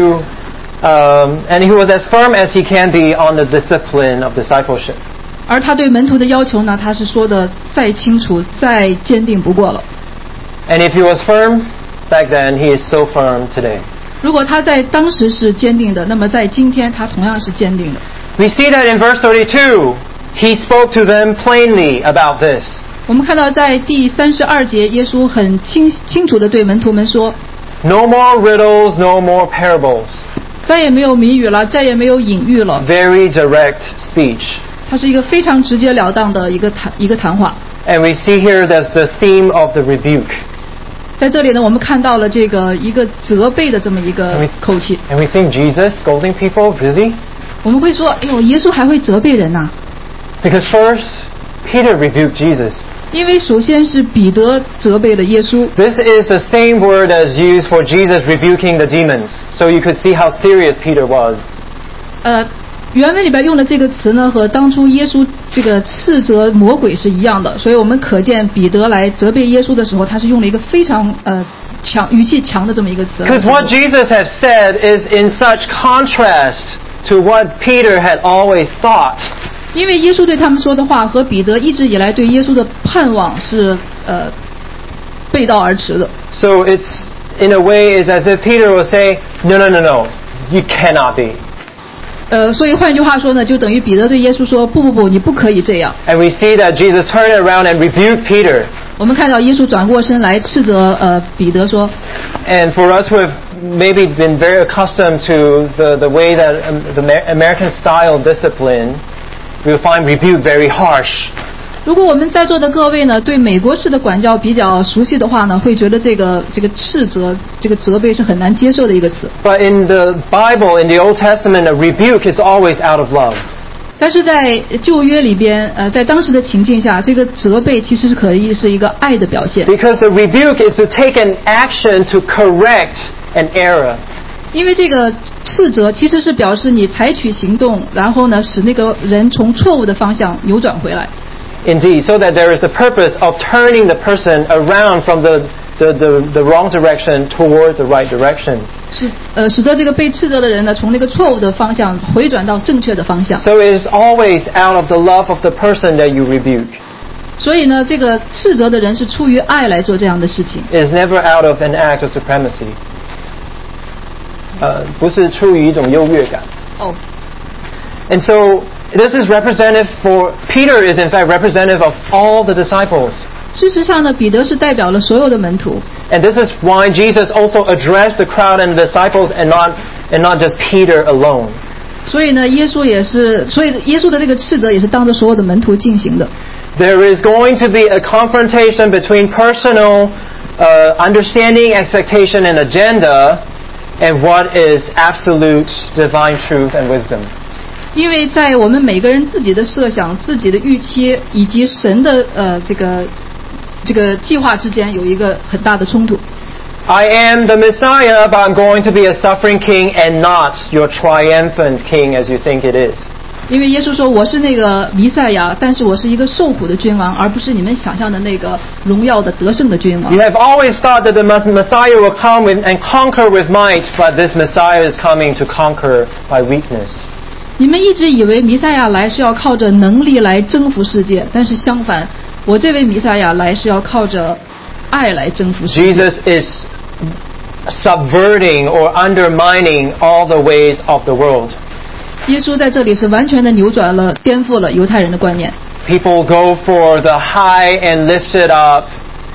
he was as firm as he can be on the discipline of discipleship. 而他对门徒的要求呢，他是说的再清楚、再坚定不过了。 And if he was firm back then, he is so firm today. 如果他在当时是坚定的，那么在今天他同样是坚定的。 We see that in verse 32, he spoke to them plainly about this. 我们看到在第32节，耶稣很清楚地对门徒们说 No more riddles, no more parables. 再也没有谜语了，再也没有隐喻了。 Very direct speech. 它是一个非常直截了当的一个谈话。 And we see here that's the theme of the rebuke. 在这里呢，我们看到了这个一个责备的这么一个口气。 And we think, Jesus scolding people, really? 我们会说，哎呦，耶稣还会责备人呐、 Because first, Peter rebuked Jesus. 因为首先是彼得责备了耶稣。 This is the same word as used for Jesus rebuking the demons. So you could see how serious Peter was. 原文里边用的这个词呢，和当初耶稣这个斥责魔鬼是一样的，所以我们可见彼得来责备耶稣的时候，他是用了一个非常语气强的这么一个词。 Because what Jesus has said is in such contrast to what Peter had always thought. 因为耶稣对他们说的话和彼得一直以来对耶稣的盼望是背道而驰的。 So it's in a way it's as if Peter will say, no, you cannot be. 所以换句话说呢，就等于彼得对耶稣说，不，你不可以这样。 And we see that Jesus turned around and rebuked Peter. 我们看到耶稣转过身来斥责彼得说。 And for us who have maybe been very accustomed to the way that the American style discipline, we'll find rebuke very harsh. 如果我们在座的各位呢，对美国式的管教比较熟悉的话呢，会觉得这个斥责、这个责备是很难接受的一个词。 But in the Bible, in the Old Testament, a rebuke is always out of love. 但是在旧约里边，在当时的情境下，这个责备其实可以是一个爱的表现。 Because the rebuke is to take an action to correct an error. 因为这个斥责其实是表示你采取行动，然后呢，使那个人从错误的方向扭转回来。 Indeed, so that there is the purpose of turning the person around from the wrong direction toward the right direction. 使得这个被斥责的人呢，从那个错误的方向回转到正确的方向。 So it is always out of the love of the person that you rebuke. 所以呢，这个斥责的人是出于爱来做这样的事情。 It is never out of an act of supremacy. 不是出于一种优越感。 哦。 And so this is representative for Peter is in fact representative of all the disciples. 事实上呢，彼得是代表了所有的门徒。 And this is why Jesus also addressed the crowd and the disciples and not just Peter alone. 所以呢，耶稣的这个斥责也是当着所有的门徒进行的。 There is going to be a confrontation between personal understanding, expectation, and agenda, and what is absolute divine truth and wisdom. 因为在我们每个人自己的设想、自己的预期以及神的这个计划之间有一个很大的冲突。 I am the Messiah, but I'm going to be a suffering king and not your triumphant king as you think it is. 因为耶稣说我是那个弥赛亚，但是我是一个受苦的君王，而不是你们想象的那个荣耀的得胜的君王。 You have always thought that the Messiah will come and conquer with might, but this Messiah is coming to conquer by weakness. 你们一直以为弥赛亚来是要靠着能力来征服世界，但是相反，我这位弥赛亚来是要靠着爱来征服世界。 Jesus is subverting or undermining all the ways of the world. 耶稣在这里是完全的扭转了、颠覆了犹太人的观念。 People go for the high and lifted up.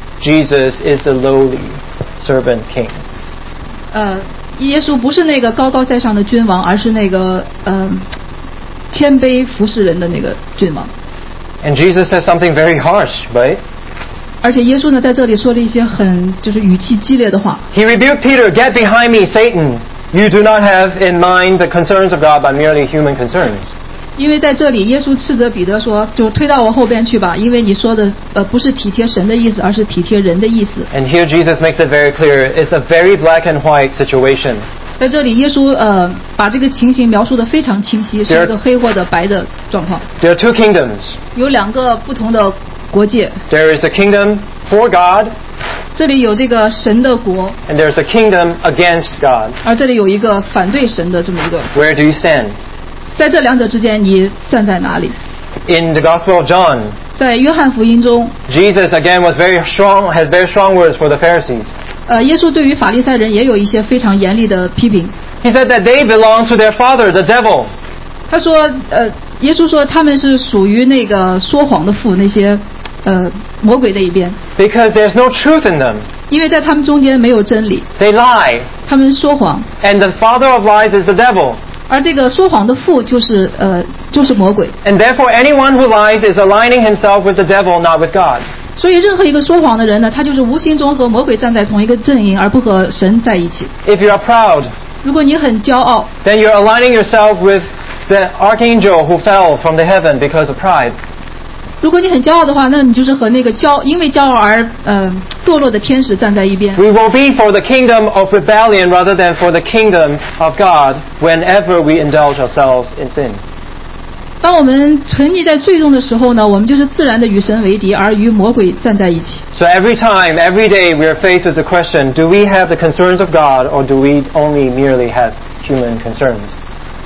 Jesus is the lowly servant king. 耶稣不是那个高高在上的君王，而是那个谦卑服侍人的那个君王。 And Jesus says something very harsh, right? 而且耶稣呢在这里说了一些就是语气激烈的话。 He rebuked Peter, "Get behind me, Satan. You do not have in mind the concerns of God, but merely human concerns." 因为在这里，耶稣斥责彼得说：“就推到我后边去吧，因为你说的不是体贴神的意思，而是体贴人的意思。” And here Jesus makes it very clear. It's a very black and white situation. 在这里，耶稣把这个情形描述得非常清晰，是一个黑或者白的状况。 There are two kingdoms. 有两个不同的国界。 There is a kingdom for God, 这里有这个神的国， and there's a kingdom against God. 而这里有一个反对神的这么一个。 Where do you stand? 在这两者之间，你站在哪里？ In the Gospel of John, 在约翰福音中， Jesus again has very strong words for the Pharisees. 耶稣对于法利赛人也有一些非常严厉的批评。 He said that they belong to their father, the devil. 他说，耶稣说他们是属于那个说谎的父，那些魔鬼的一边， Because there's no truth in them. 因为在他们中间没有真理， They lie. 他们说谎， And the father of lies is the devil. 而这个说谎的父就是魔鬼。 And therefore anyone who lies is aligning himself with the devil, not with God. 所以任何一个说谎的人呢，他就是无形中和魔鬼站在同一个阵营，而不和神在一起。 If you are proud, 如果你很骄傲， then you're aligning yourself with the archangel who fell from the heaven because of pride. 如果你很骄傲的话，那你就是和那个因为骄傲而堕落的天使站在一边。 We will be for the kingdom of rebellion rather than for the kingdom of God whenever we indulge ourselves in sin. 当我们沉溺在罪中的时候呢，我们就是自然的与神为敌，而与魔鬼站在一起。 So every time, every day, we are faced with the question, do we have the concerns of God or do we only merely have human concerns?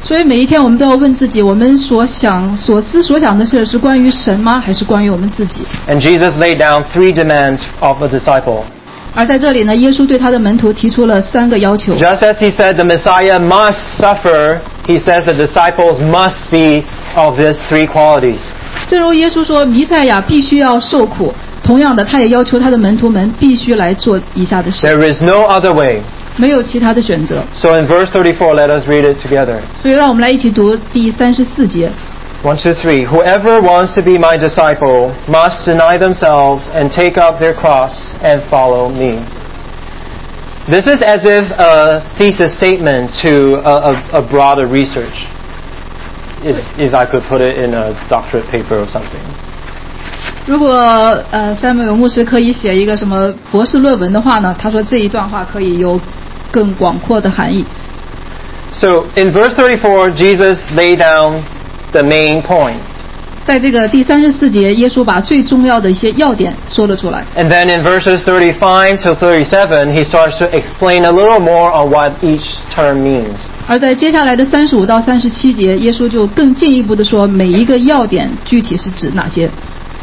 所以每一天我们都要问自己，我们所思所想的事是关于神吗，还是关于我们自己？ And Jesus laid down 3 demands of a disciple. 而在这里呢，耶稣对他的门徒提出了3个要求。 Just as he said the Messiah must suffer, he says the disciples must be of these 3 qualities. 正如耶稣说弥赛亚必须要受苦，同样的他也要求他的门徒们必须来做以下的事， There is no other way. 没有其他的选择。 So in verse 34, let us read it together. 所以让我们来一起读第34节。 1, 2, 3. Whoever wants to be my disciple must deny themselves and take up their cross and follow me. This is as if a thesis statement to a broader research, if I could put it in a doctorate paper or something. 如果塞缪尔牧师可以写一个什么博士论文的话呢，他说这一段话可以有更广阔的含义。 So in verse 34, Jesus laid down the main point. 在这个第34节，耶稣把最重要的一些要点说了出来。 And then in verses 35 to 37, he starts to explain a little more on what each term means. 而在接下来的35到37节，耶稣就更进一步的说每一个要点具体是指哪些。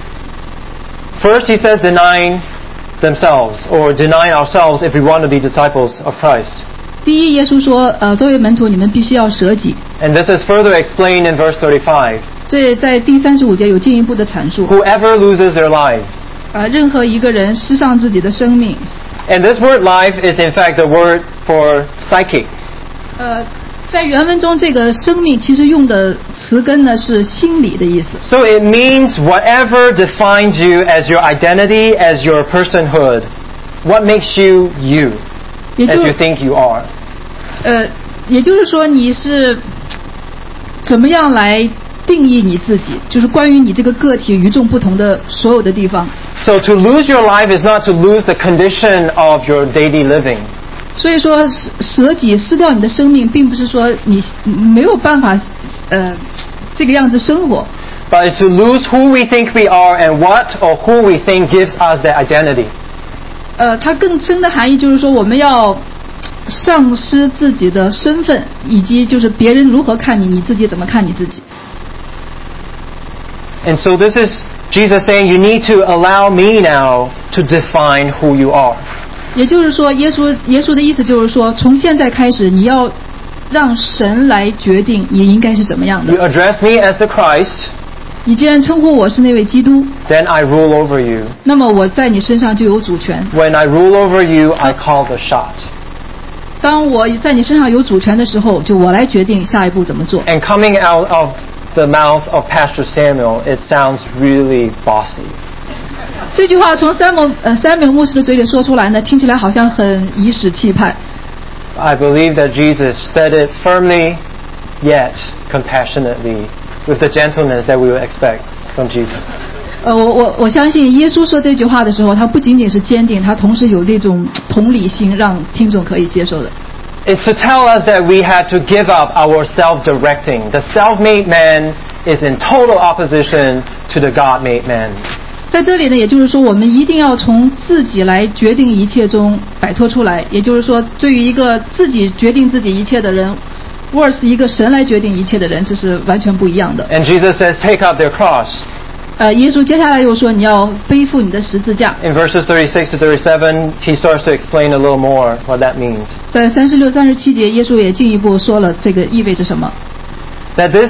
First, he says denying themselves, or deny ourselves if we want to be disciples of Christ. 第一，耶稣说，作为门徒，你们必须要舍己。 And this is further explained in verse 35. 这在第35节有进一步的阐述。 Whoever loses their life. 任何一个人失上自己的生命。 And this word life is in fact the word for psychic. 在原文中，这个生命其实用的词根呢是心理的意思。 So it means whatever defines you as your identity, as your personhood. What makes you you, as you think you are. 也就是说，你是怎么样来定义你自己，就是关于你这个个体与众不同的所有的地方。 So to lose your life is not to lose the condition of your daily living. 所以说，舍己失掉你的生命，并不是说你没有办法这个样子生活。 But it's to lose who we think we are and what or who we think gives us that identity. 它更深的含义就是说，我们要丧失自己的身份，以及就是别人如何看你，你自己怎么看你自己。 And so this is Jesus saying you need to allow me now to define who you are. 也就是说，耶稣的意思就是说，从现在开始，你要让神来决定你应该是怎么样的。 You address me as the Christ, 你既然称呼我是那位基督， then I rule over you. 那么我在你身上就有主权。 When I rule over you, I call the shot. 当我在你身上有主权的时候，就我来决定下一步怎么做。 And coming out of the mouth of Pastor Samuel, it sounds really bossy. 这句话从三缪牧师的嘴里说出来呢，听起来好像很以使气派。 I believe that Jesus said it firmly, yet compassionately, with the gentleness that we would expect from Jesus. 我相信耶稣说这句话的时候，他不仅仅是坚定，他同时有那种同理心，让听众可以接受的。 It's to tell us that we had to give up our self-directing. The self-made man is in total opposition to the God-made man. 在这里呢，也就是说，我们一定要从自己来决定一切中摆脱出来。也就是说，对于一个自己决定自己一切的人 ，versus 一个神来决定一切的人，这是完全不一样的。 And Jesus says, take up their cross. 耶稣接下来又说，你要背负你的十字架。 In verses 36 to 37, he starts to explain a little more what that means. 在36、37节，耶稣也进一步说了这个意味着什么。 That this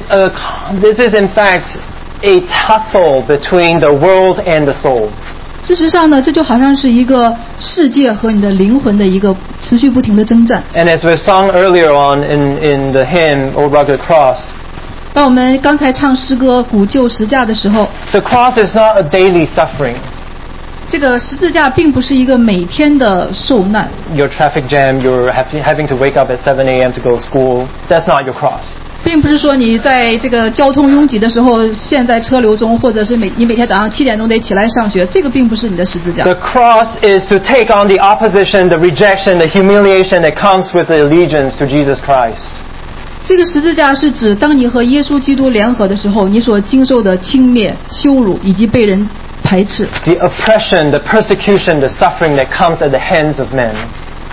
is in fact a tussle between the world and the soul. 事实上呢，这就好像是一个世界和你的灵魂的一个持续不停的征战。 And as we've sung earlier on in the hymn, O Rugged Cross, 当我们刚才唱诗歌《古旧十架》的时候， the cross is not a daily suffering. 这个十字架并不是一个每天的受难。 Your traffic jam, you're having to wake up at 7 a.m. to go to school. That's not your cross. 并不是说你在这个交通拥挤的时候陷在车流中，或者是你每天早上7点钟得起来上学，这个并不是你的十字架。 The cross is to take on the opposition, the rejection, the humiliation that comes with the allegiance to Jesus Christ. 这个十字架是指当你和耶稣基督联合的时候，你所经受的轻蔑、羞辱以及被人排斥。 The oppression, the persecution, the suffering that comes at the hands of men.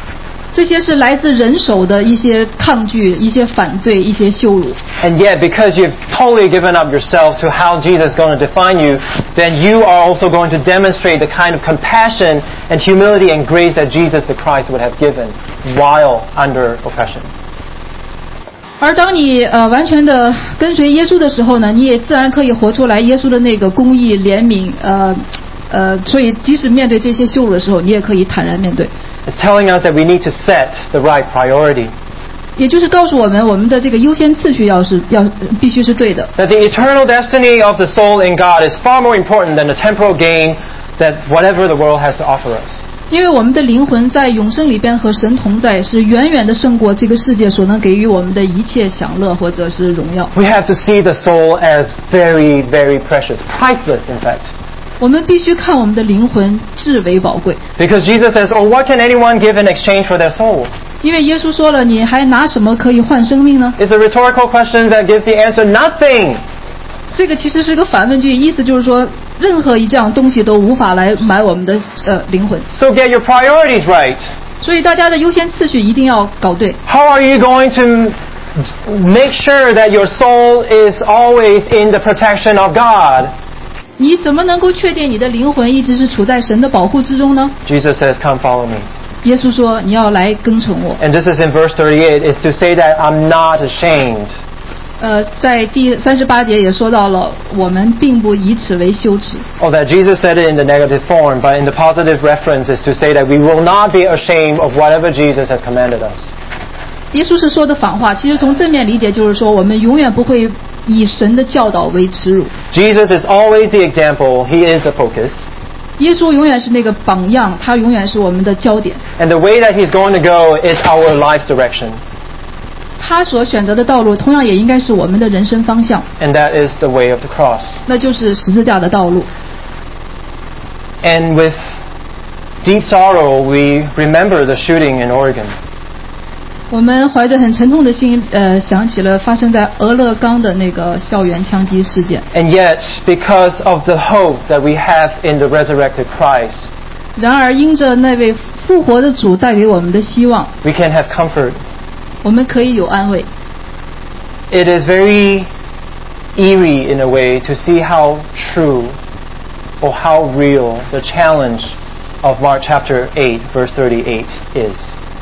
这些是来自人手的一些抗拒、一些反对、一些羞辱。 And yet, because you've totally given up yourself to how Jesus is going to define you, then you are also going to demonstrate the kind of compassion and humility and grace that Jesus the Christ would have given while under oppression. 而当你完全的跟随耶稣的时候呢，你也自然可以活出来耶稣的那个公义、怜悯，所以即使面对这些羞辱的时候，你也可以坦然面对。 It's telling us that we need to set the right priority. 也就是告诉我们，我们的这个优先次序必须是对的。 That the eternal destiny of the soul in God is far more important than the temporal gain that whatever the world has to offer us. 因为我们的灵魂在永生里边和神同在，是远远的胜过这个世界所能给予我们的一切享乐或者是荣耀。 We have to see the soul as very, very precious, priceless, in fact. 我们必须看我们的灵魂至为宝贵。 Because Jesus says, "Oh, what can anyone give in exchange for their soul?" 因为耶稣说了，你还拿什么可以换生命呢？ It's a rhetorical question that gives the answer, nothing. 这个其实是个反问句，意思就是说，任何一样东西都无法来买我们的灵魂。 So get your priorities right. 所以大家的优先次序一定要搞对。 How are you going to make sure that your soul is always in the protection of God? 你怎么能够确定你的灵魂一直是处在神的保护之中呢？ Jesus says, "Come follow me." 耶稣说：“你要来跟从我。” And this is in verse 38, is to say that I'm not ashamed. 在第38节也说到了，我们并不以此为羞耻。 Oh, that Jesus said it in the negative form, but in the positive reference is to say that we will not be ashamed of whatever Jesus has commanded us. 耶稣是说的反话，其实从正面理解就是说，我们永远不会以神的教导为耻辱。 Jesus is always the example. He is the focus. 耶稣永远是那个榜样，他永远是我们的焦点。 And the way that he's going to go is our life's direction. 他所选择的道路，同样也应该是我们的人生方向。 And that is the way of the cross. 那就是十字架的道路。 And with deep sorrow, we remember the shooting in Oregon. 我们怀着很沉痛的心，想起了发生在俄勒冈的那个校园枪击事件。 And yet, because of the hope that we have in the resurrected Christ, 然而，因着那位复活的主带给我们的希望， we can have comfort. 我们可以有安慰。 It is very eerie in a way to see how true or how real the challenge of Mark chapter 8, verse 38 is.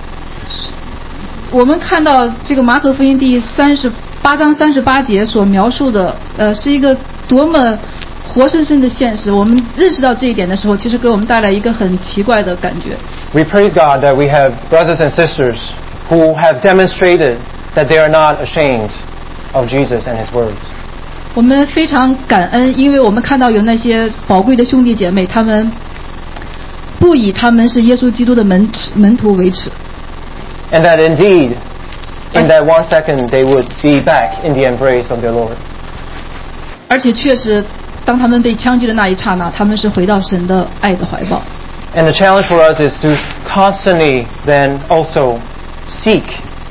我们看到这个马可福音第38章38节所描述的，是一个多么活生生的现实。我们认识到这一点的时候，其实给我们带来一个很奇怪的感觉。 We praise God that we have brothers and sisters who have demonstrated that they are not ashamed of Jesus and His words. 我们非常感恩，因为我们看到有那些宝贵的兄弟姐妹，他们不以他们是耶稣基督的门徒为耻。 And that indeed, in that 1 second, they would be back in the embrace of their Lord. 而且确实，当他们被枪击的那一刹那，他们是回到神的爱的怀抱。 And the challenge for us is to constantly then also seek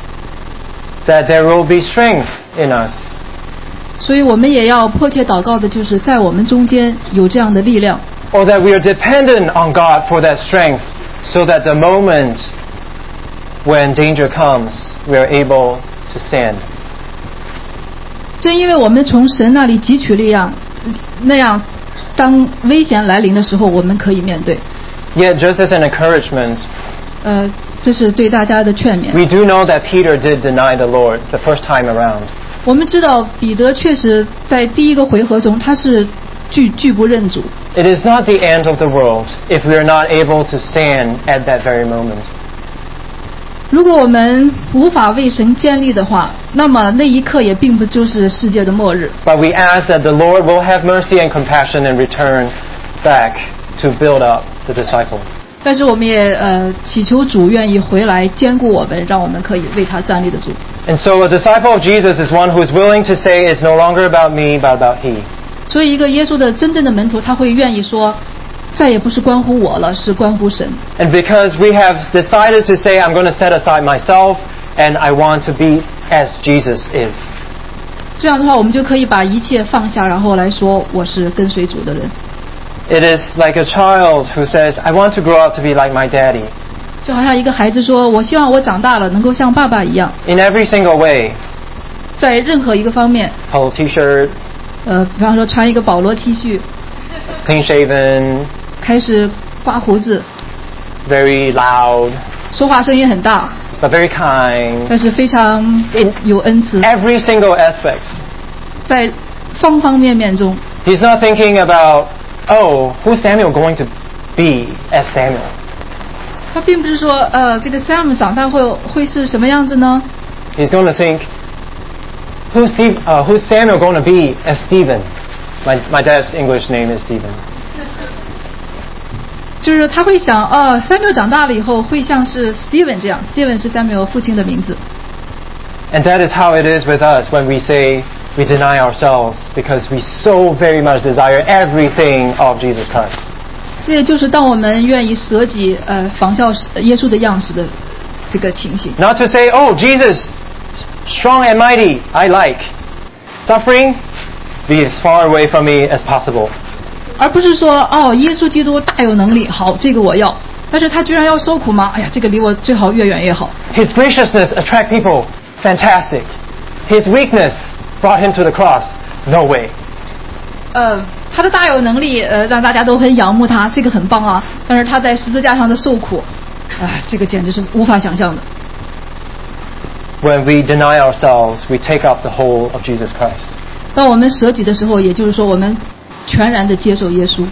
that there will be strength in us. 所以我们也要迫切祷告的，就是在我们中间有这样的力量， Or that we are dependent on God for that strength, so that the moment when danger comes, we are able to stand. 正因为我们从神那里汲取力量，那样当危险来临的时候，我们可以面对。 Yet, just as an encouragement, 这是对大家的劝勉。 we do know that Peter did deny the Lord the first time around. 我们知道彼得确实在第一个回合中，他是拒不认主。 It is not the end of the world if we are not able to stand at that very moment. 如果我们无法为神建立的话，那么那一刻也并不就是世界的末日。 But we ask that the Lord will have mercy and compassion and return back to build up the disciple. 但是我们也祈求主愿意回来兼顾我们，让我们可以为他站立得住。 And so a disciple of Jesus is one who is willing to say it's no longer about me, but about He. 所以一个耶稣的真正的门徒，他会愿意说，再也不是关乎我了，是关乎神。 And because we have decided to say, I'm going to set aside myself and I want to be as Jesus is. 这样的话，我们就可以把一切放下，然后来说我是跟随主的人。 It is like a child who says, I want to grow up to be like my daddy. 就好像一个孩子说，我希望我长大了能够像爸爸一样。 In every single way. 在任何一个方面。 Polo T-shirt. 比方说穿一个保罗 T 恤。 Clean shaven. 开始刮胡子。 Very loud. 说话声音很大。 But very kind. 但是非常有恩慈。 Every single aspect. 在方方面面中。 He's not thinking about, oh, who's Samuel going to be as Samuel? 他并不是说这个 Sam 长大会是什么样子呢？ He's going to think, who's Samuel going to be as Stephen? My dad's English name is Stephen. 就是他会想Samuel 长大了以后会像是 Stephen 这样 ，Stephen 是 Samuel 父亲的名字。 And that is how it is with us when we say we deny ourselves because we so very much desire everything of Jesus Christ. 这也就是当我们愿意舍己仿效耶稣的样式的这个情形。 Not to say, oh, Jesus, strong and mighty, I like. Suffering, be as far away from me as possible. 而不是说耶稣基督大有能力，好，这个我要。但是他居然要受苦吗？哎呀，这个离我最好越远越好。 His graciousness attract people, fantastic. His weakness brought him to the cross, no way. 他的大有能力让大家都很仰慕他，这个很棒啊。但是他在十字架上的受苦，这个简直是无法想象的。 When we deny ourselves, we take up the whole of Jesus Christ. 当我们舍己的时候，也就是说我们全然的接受耶稣。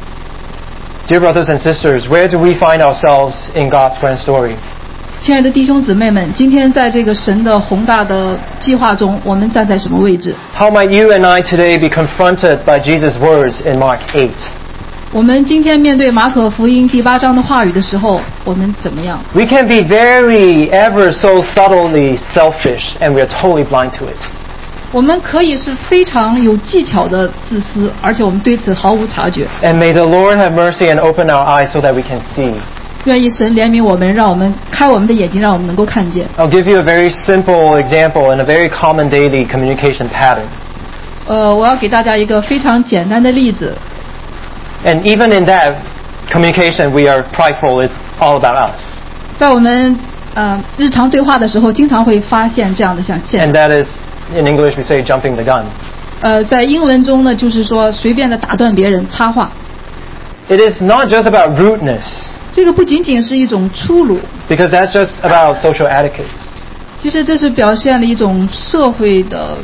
Dear brothers and sisters, where do we find ourselves in God's grand story? 亲爱的弟兄姊妹们，今天在这个神的宏大的计划中，我们站在什么位置？ How might you and I today be confronted by Jesus' words in Mark 8? 我们今天面对马可福音第8章的话语的时候，我们怎么样？ We can be very, ever so subtly selfish, and we are totally blind to it. 我们可以是非常有技巧的自私，而且我们对此毫无察觉。 And may the Lord have mercy and open our eyes so that we can see. 愿意神怜悯我们，让我们开我们的眼睛，让我们能够看见。 I'll give you a very simple example and a very common daily communication pattern. 我要给大家一个非常简单的例子。 And even in that communication, we are prideful. It's all about us. 在我们日常对话的时候，经常会发现这样的现象。 And that is, in English, we say jumping the gun. 在英文中呢，就是说随便的打断别人，插话。 It is not just about rudeness. 这个不仅仅是一种粗鲁， Because that's just about social etiquettes. 其实这是表现了一种社会的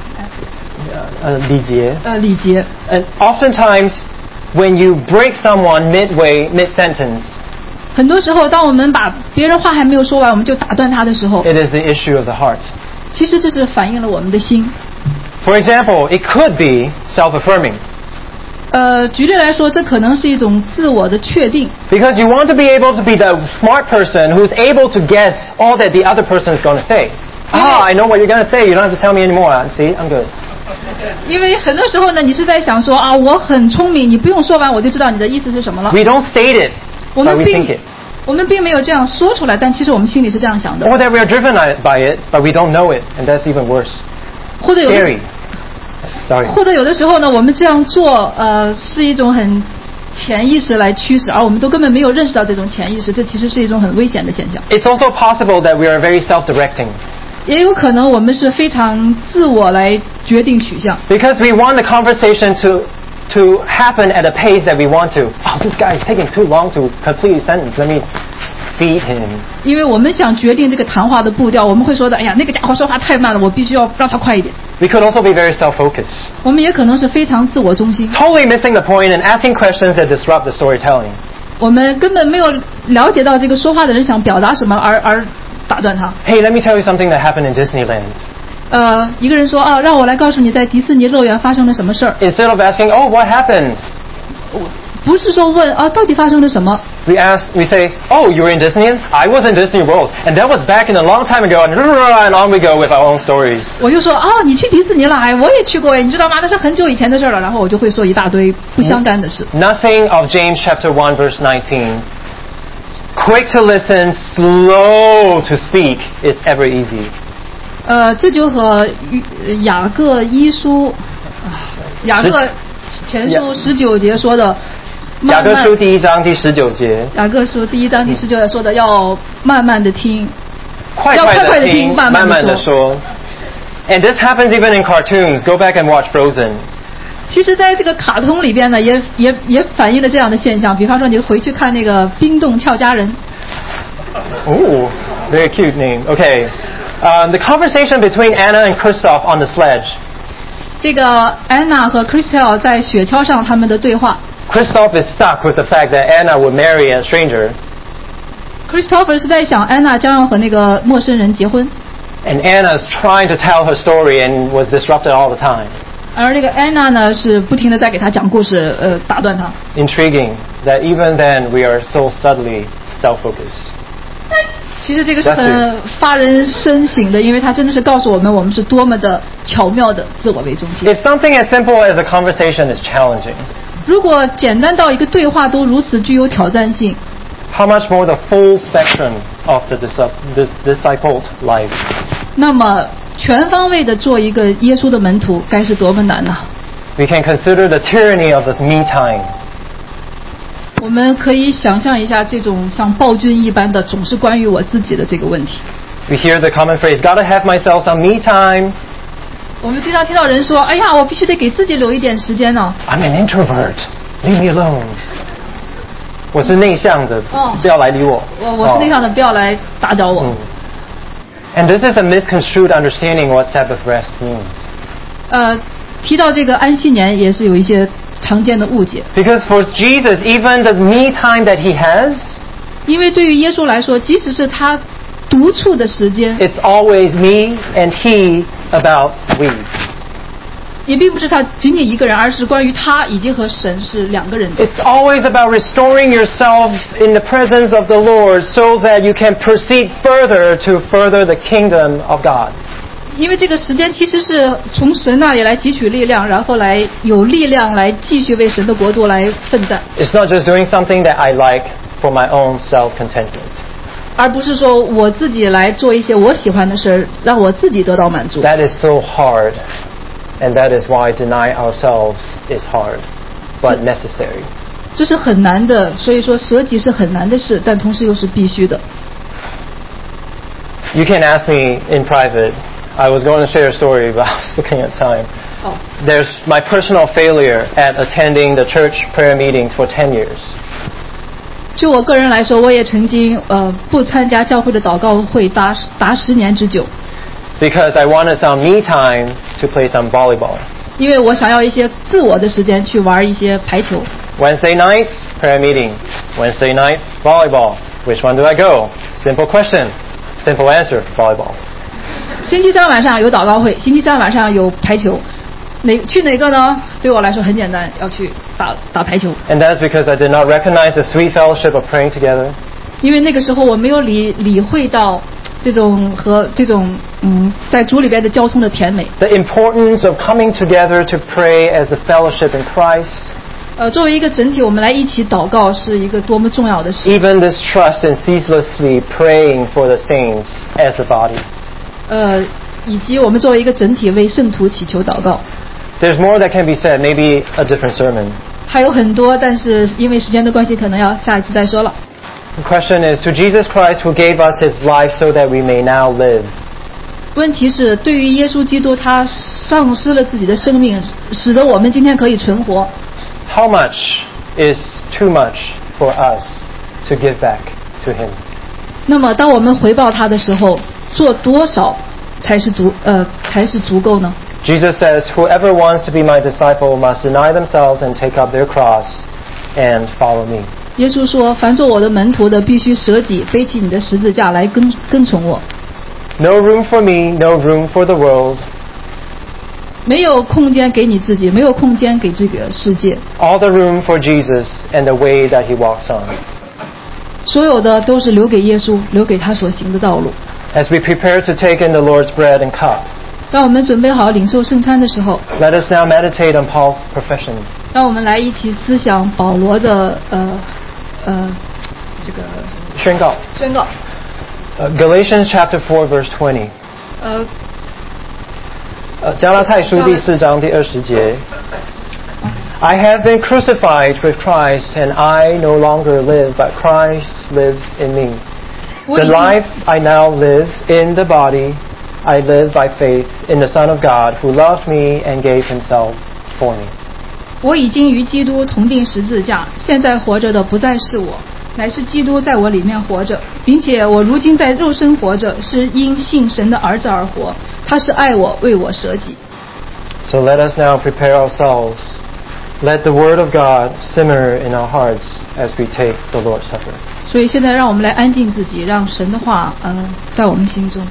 礼节. 礼节。 And oftentimes, when you break someone midway, mid-sentence, 很多时候，当我们把别人话还没有说完，我们就打断他的时候， it is the issue of the heart. 其实这是反映了我们的心。 For example, it could be self-affirming. 举例来说，这可能是一种自我的确定。 Because you want to be able to be the smart person who's able to guess all that the other person is going to say. I know what you're going to say. You don't have to tell me anymore. See, I'm good. 因为很多时候呢，你是在想说我很聪明，你不用说完我就知道你的意思是什么了。 We don't state it, 我 but 们 we think it. 我们并没有这样说出来，但其实我们心里是这样想的。 Or that we are driven by it, but we don't know it, and that's even worse. 或者有的 Scary. Sorry. 或者有的时候呢，我们这样做是一种很潜意识来驱使，而我们都根本没有认识到这种潜意识，这其实是一种很危险的现象。 It's also possible that we are very self-directing. 也有可能我们是非常自我来决定取向。 Because we want the conversation to happen at a pace that we want to. Oh, this guy is taking too long to complete a sentence. Let me feed him. 因为我们想决定这个谈话的步调，我们会说的，哎呀，那个家伙说话太慢了，我必须要让他快一点。 We could also be very self-focused. 我们也可能是非常自我中心， Totally missing the point and asking questions that disrupt the storytelling. 我们根本没有了解到这个说话的人想表达什么，而打断他。 Hey, let me tell you something that happened in Disneyland. 一个人说让我来告诉你在迪士尼乐园发生了什么事儿。 Instead of asking, oh, what happened? 不是说问到底发生了什么。 We say, oh, you were in Disneyland? I was in Disney World. And that was back in a long time ago. And on we go with our own stories. 我就说你去迪士尼了，我也去过，你知道吗？那是很久以前的事了。然后我就会说一大堆不相干的事。 Nothing of James chapter 1 verse 19. Quick to listen, slow to speak is ever easy. 这就和雅各一书，雅各前书19节说的， 雅各书第1章第19节。 雅各书第1章第19节说的要慢慢的听， 快快的听，慢慢的说。And this happens even in cartoons. Go back and watch Frozen. 其实在这个卡通里边呢，也反映了这样的现象。比方说你回去看那个冰冻俏佳人。 Oh, very cute name. Okay. The conversation between Anna and Kristoff on the sledge. 这个 Anna 和 Kristoff 在雪橇上他们的对话。 Kristoff is stuck with the fact that Anna would marry a stranger. Christopher 是在想 Anna 将要和那个陌生人结婚。 And Anna is trying to tell her story and was disrupted all the time. 而那个 Anna 呢，是不停地在给他讲故事，打断他。 Intriguing that even then we are so subtly self-focused. 其实这个是很发人深省的，因为他真的是告诉我们，我们是多么的巧妙的自我为中心。 If something as simple as a conversation is challenging, 如果简单到一个对话都如此具有挑战性， how much more the full spectrum of the discipled life? 那么全方位的做一个耶稣的门徒，该是多么难呐！ We can consider the tyranny of this me time. 我们可以想象一下这种像暴君一般的总是关于我自己的这个问题。 We hear the common phrase, "Gotta have myself some me time." 我们经常听到人说：“哎呀，我必须得给自己留一点时间呢。” I'm an introvert. Leave me alone. 我是内向的，不要来理我。 我是内向的，不要来打扰我。 And this is a misconstrued understanding what Sabbath rest means. 提到这个安息年，也是有一些常见的误解。 Because for Jesus, even the me time that he has, 因为对于耶稣来说，即使是他独处的时间， it's always me and he about we. 也并不是他仅仅一个人，而是关于他以及和神是两个人的。 It's always about restoring yourself in the presence of the Lord so that you can proceed further to further the kingdom of God. 因为这个时间其实是从神那里来汲取力量，然后来有力量来继续为神的国度来奋战。 It's not just doing something that I like for my own self-contentment. 而不是说我自己来做一些我喜欢的事儿，让我自己得到满足。 That is so hard, and that is why deny ourselves is hard, but necessary. 这是很难的，所以说舍己是很难的事，但同时又是必须的。 You can ask me in private. I was going to share a story, but I was looking at time. There's my personal failure at attending the church prayer meetings for 10 years. 就我个人来说，我也曾经不参加教会的祷告会达10年之久。 Because I wanted some me time to play some volleyball. 因为我想要一些自我的时间去玩一些排球。 Wednesday nights, prayer meeting. Wednesday nights, volleyball. Which one do I go? Simple question. Simple answer, volleyball. 星期三晚上有祷告会，星期三晚上有排球，去哪个呢？对我来说很简单，要去打排球。 And that's because I did not recognize the sweet fellowship of praying together. 因为那个时候我没有理会到这种在主里边的交通的甜美。 The importance of coming together to pray as the fellowship in Christ. 作为一个整体，我们来一起祷告是一个多么重要的事。 Even this trust in ceaselessly praying for the saints as a body. 以及我们作为一个整体为圣徒祈求祷告。 There's more that can be said, maybe a different sermon. 还有很多，但是因为时间的关系，可能要下一次再说了。 The question is, to Jesus Christ who gave us his life so that we may now live. 问题是，对于耶稣基督，他丧失了自己的生命，使得我们今天可以存活。 How much is too much for us to give back to him? 那么，当我们回报他的时候，做多少才是足够呢？ Jesus says, whoever wants to be my disciple must deny themselves and take up their cross and follow me. 耶稣说：“凡做我的门徒的，必须舍己，背起你的十字架来跟从我。” No room for me, no room for the world. 没有空间给你自己，没有空间给这个世界。 All the room for Jesus and the way that he walks on. 所有的都是留给耶稣，留给他所行的道路。 As we prepare to take in the Lord's bread and cup, 当我们准备好领受圣餐的时候， let us now meditate on Paul's profession. 让我们来一起思想保罗的这个宣告。Galatians chapter 4 verse 20. 加拉太书第4章第20节。 I have been crucified with Christ, and I no longer live, but Christ lives in me. The life I now live in the body, I live by faith in the Son of God, who loved me and gave himself for me. 我已经与基督同定十字架，现在活着的不再是我，乃是基督在我里面活着，并且我如今在肉身活着，是因信神的儿子而活，他是爱我，为我舍己。 So let us now prepare ourselves. Let the word of God simmer in our hearts as we take the Lord's Supper. 所以现在让我们来安静自己，让神的话在我们心中。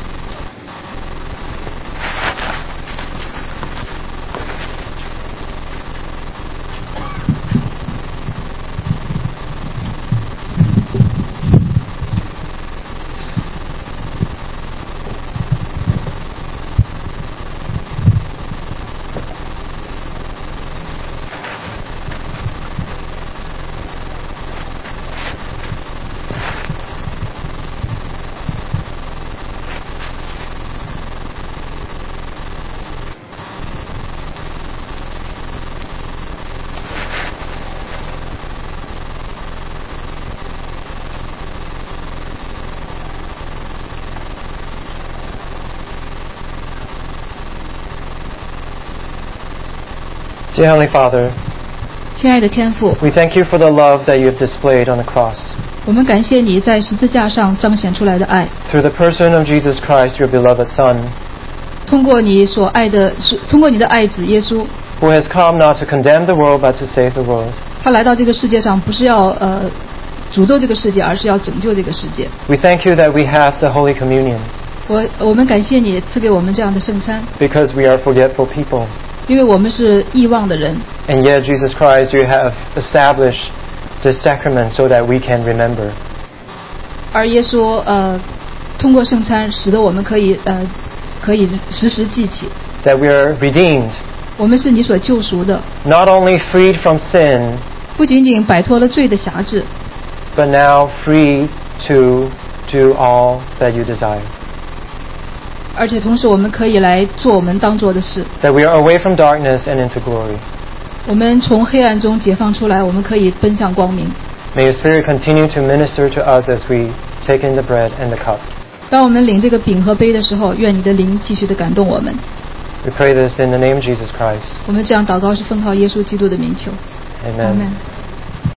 Dear Heavenly Father, 亲爱的天父， we thank you for the love that you have displayed on the cross. 我们感谢你在十字架上彰显出来的爱， Through the person of Jesus Christ, your beloved Son, 通过你的爱子耶稣， who has come not to condemn the world but to save the world. 他来到这个世界上不是要诅咒这个世界，而是要拯救这个世界。 We thank you that we have the Holy Communion, 我们感谢你赐给我们这样的圣餐， because we are forgetful people. 因为我们是遗忘的人。 And yet, Jesus Christ, you have established this sacrament so that we can remember. 而耶稣通过圣餐，使得我们可以时时记起， That we are redeemed, 我们是你所救赎的， not only freed from sin, 不仅仅摆脱了罪的辖制， but now free to do all that you desire. 而且同时我们可以来做我们当做的事。 That we are away from darkness and into glory. 我们从黑暗中解放出来，我们可以奔向光明。 May your Spirit continue to minister to us as we take in the bread and the cup. 当我们领这个饼和杯的时候，愿你的灵继续的感动我们。 We pray this in the name of Jesus Christ. 我们这样祷告是奉靠耶稣基督的名求。 Amen. Amen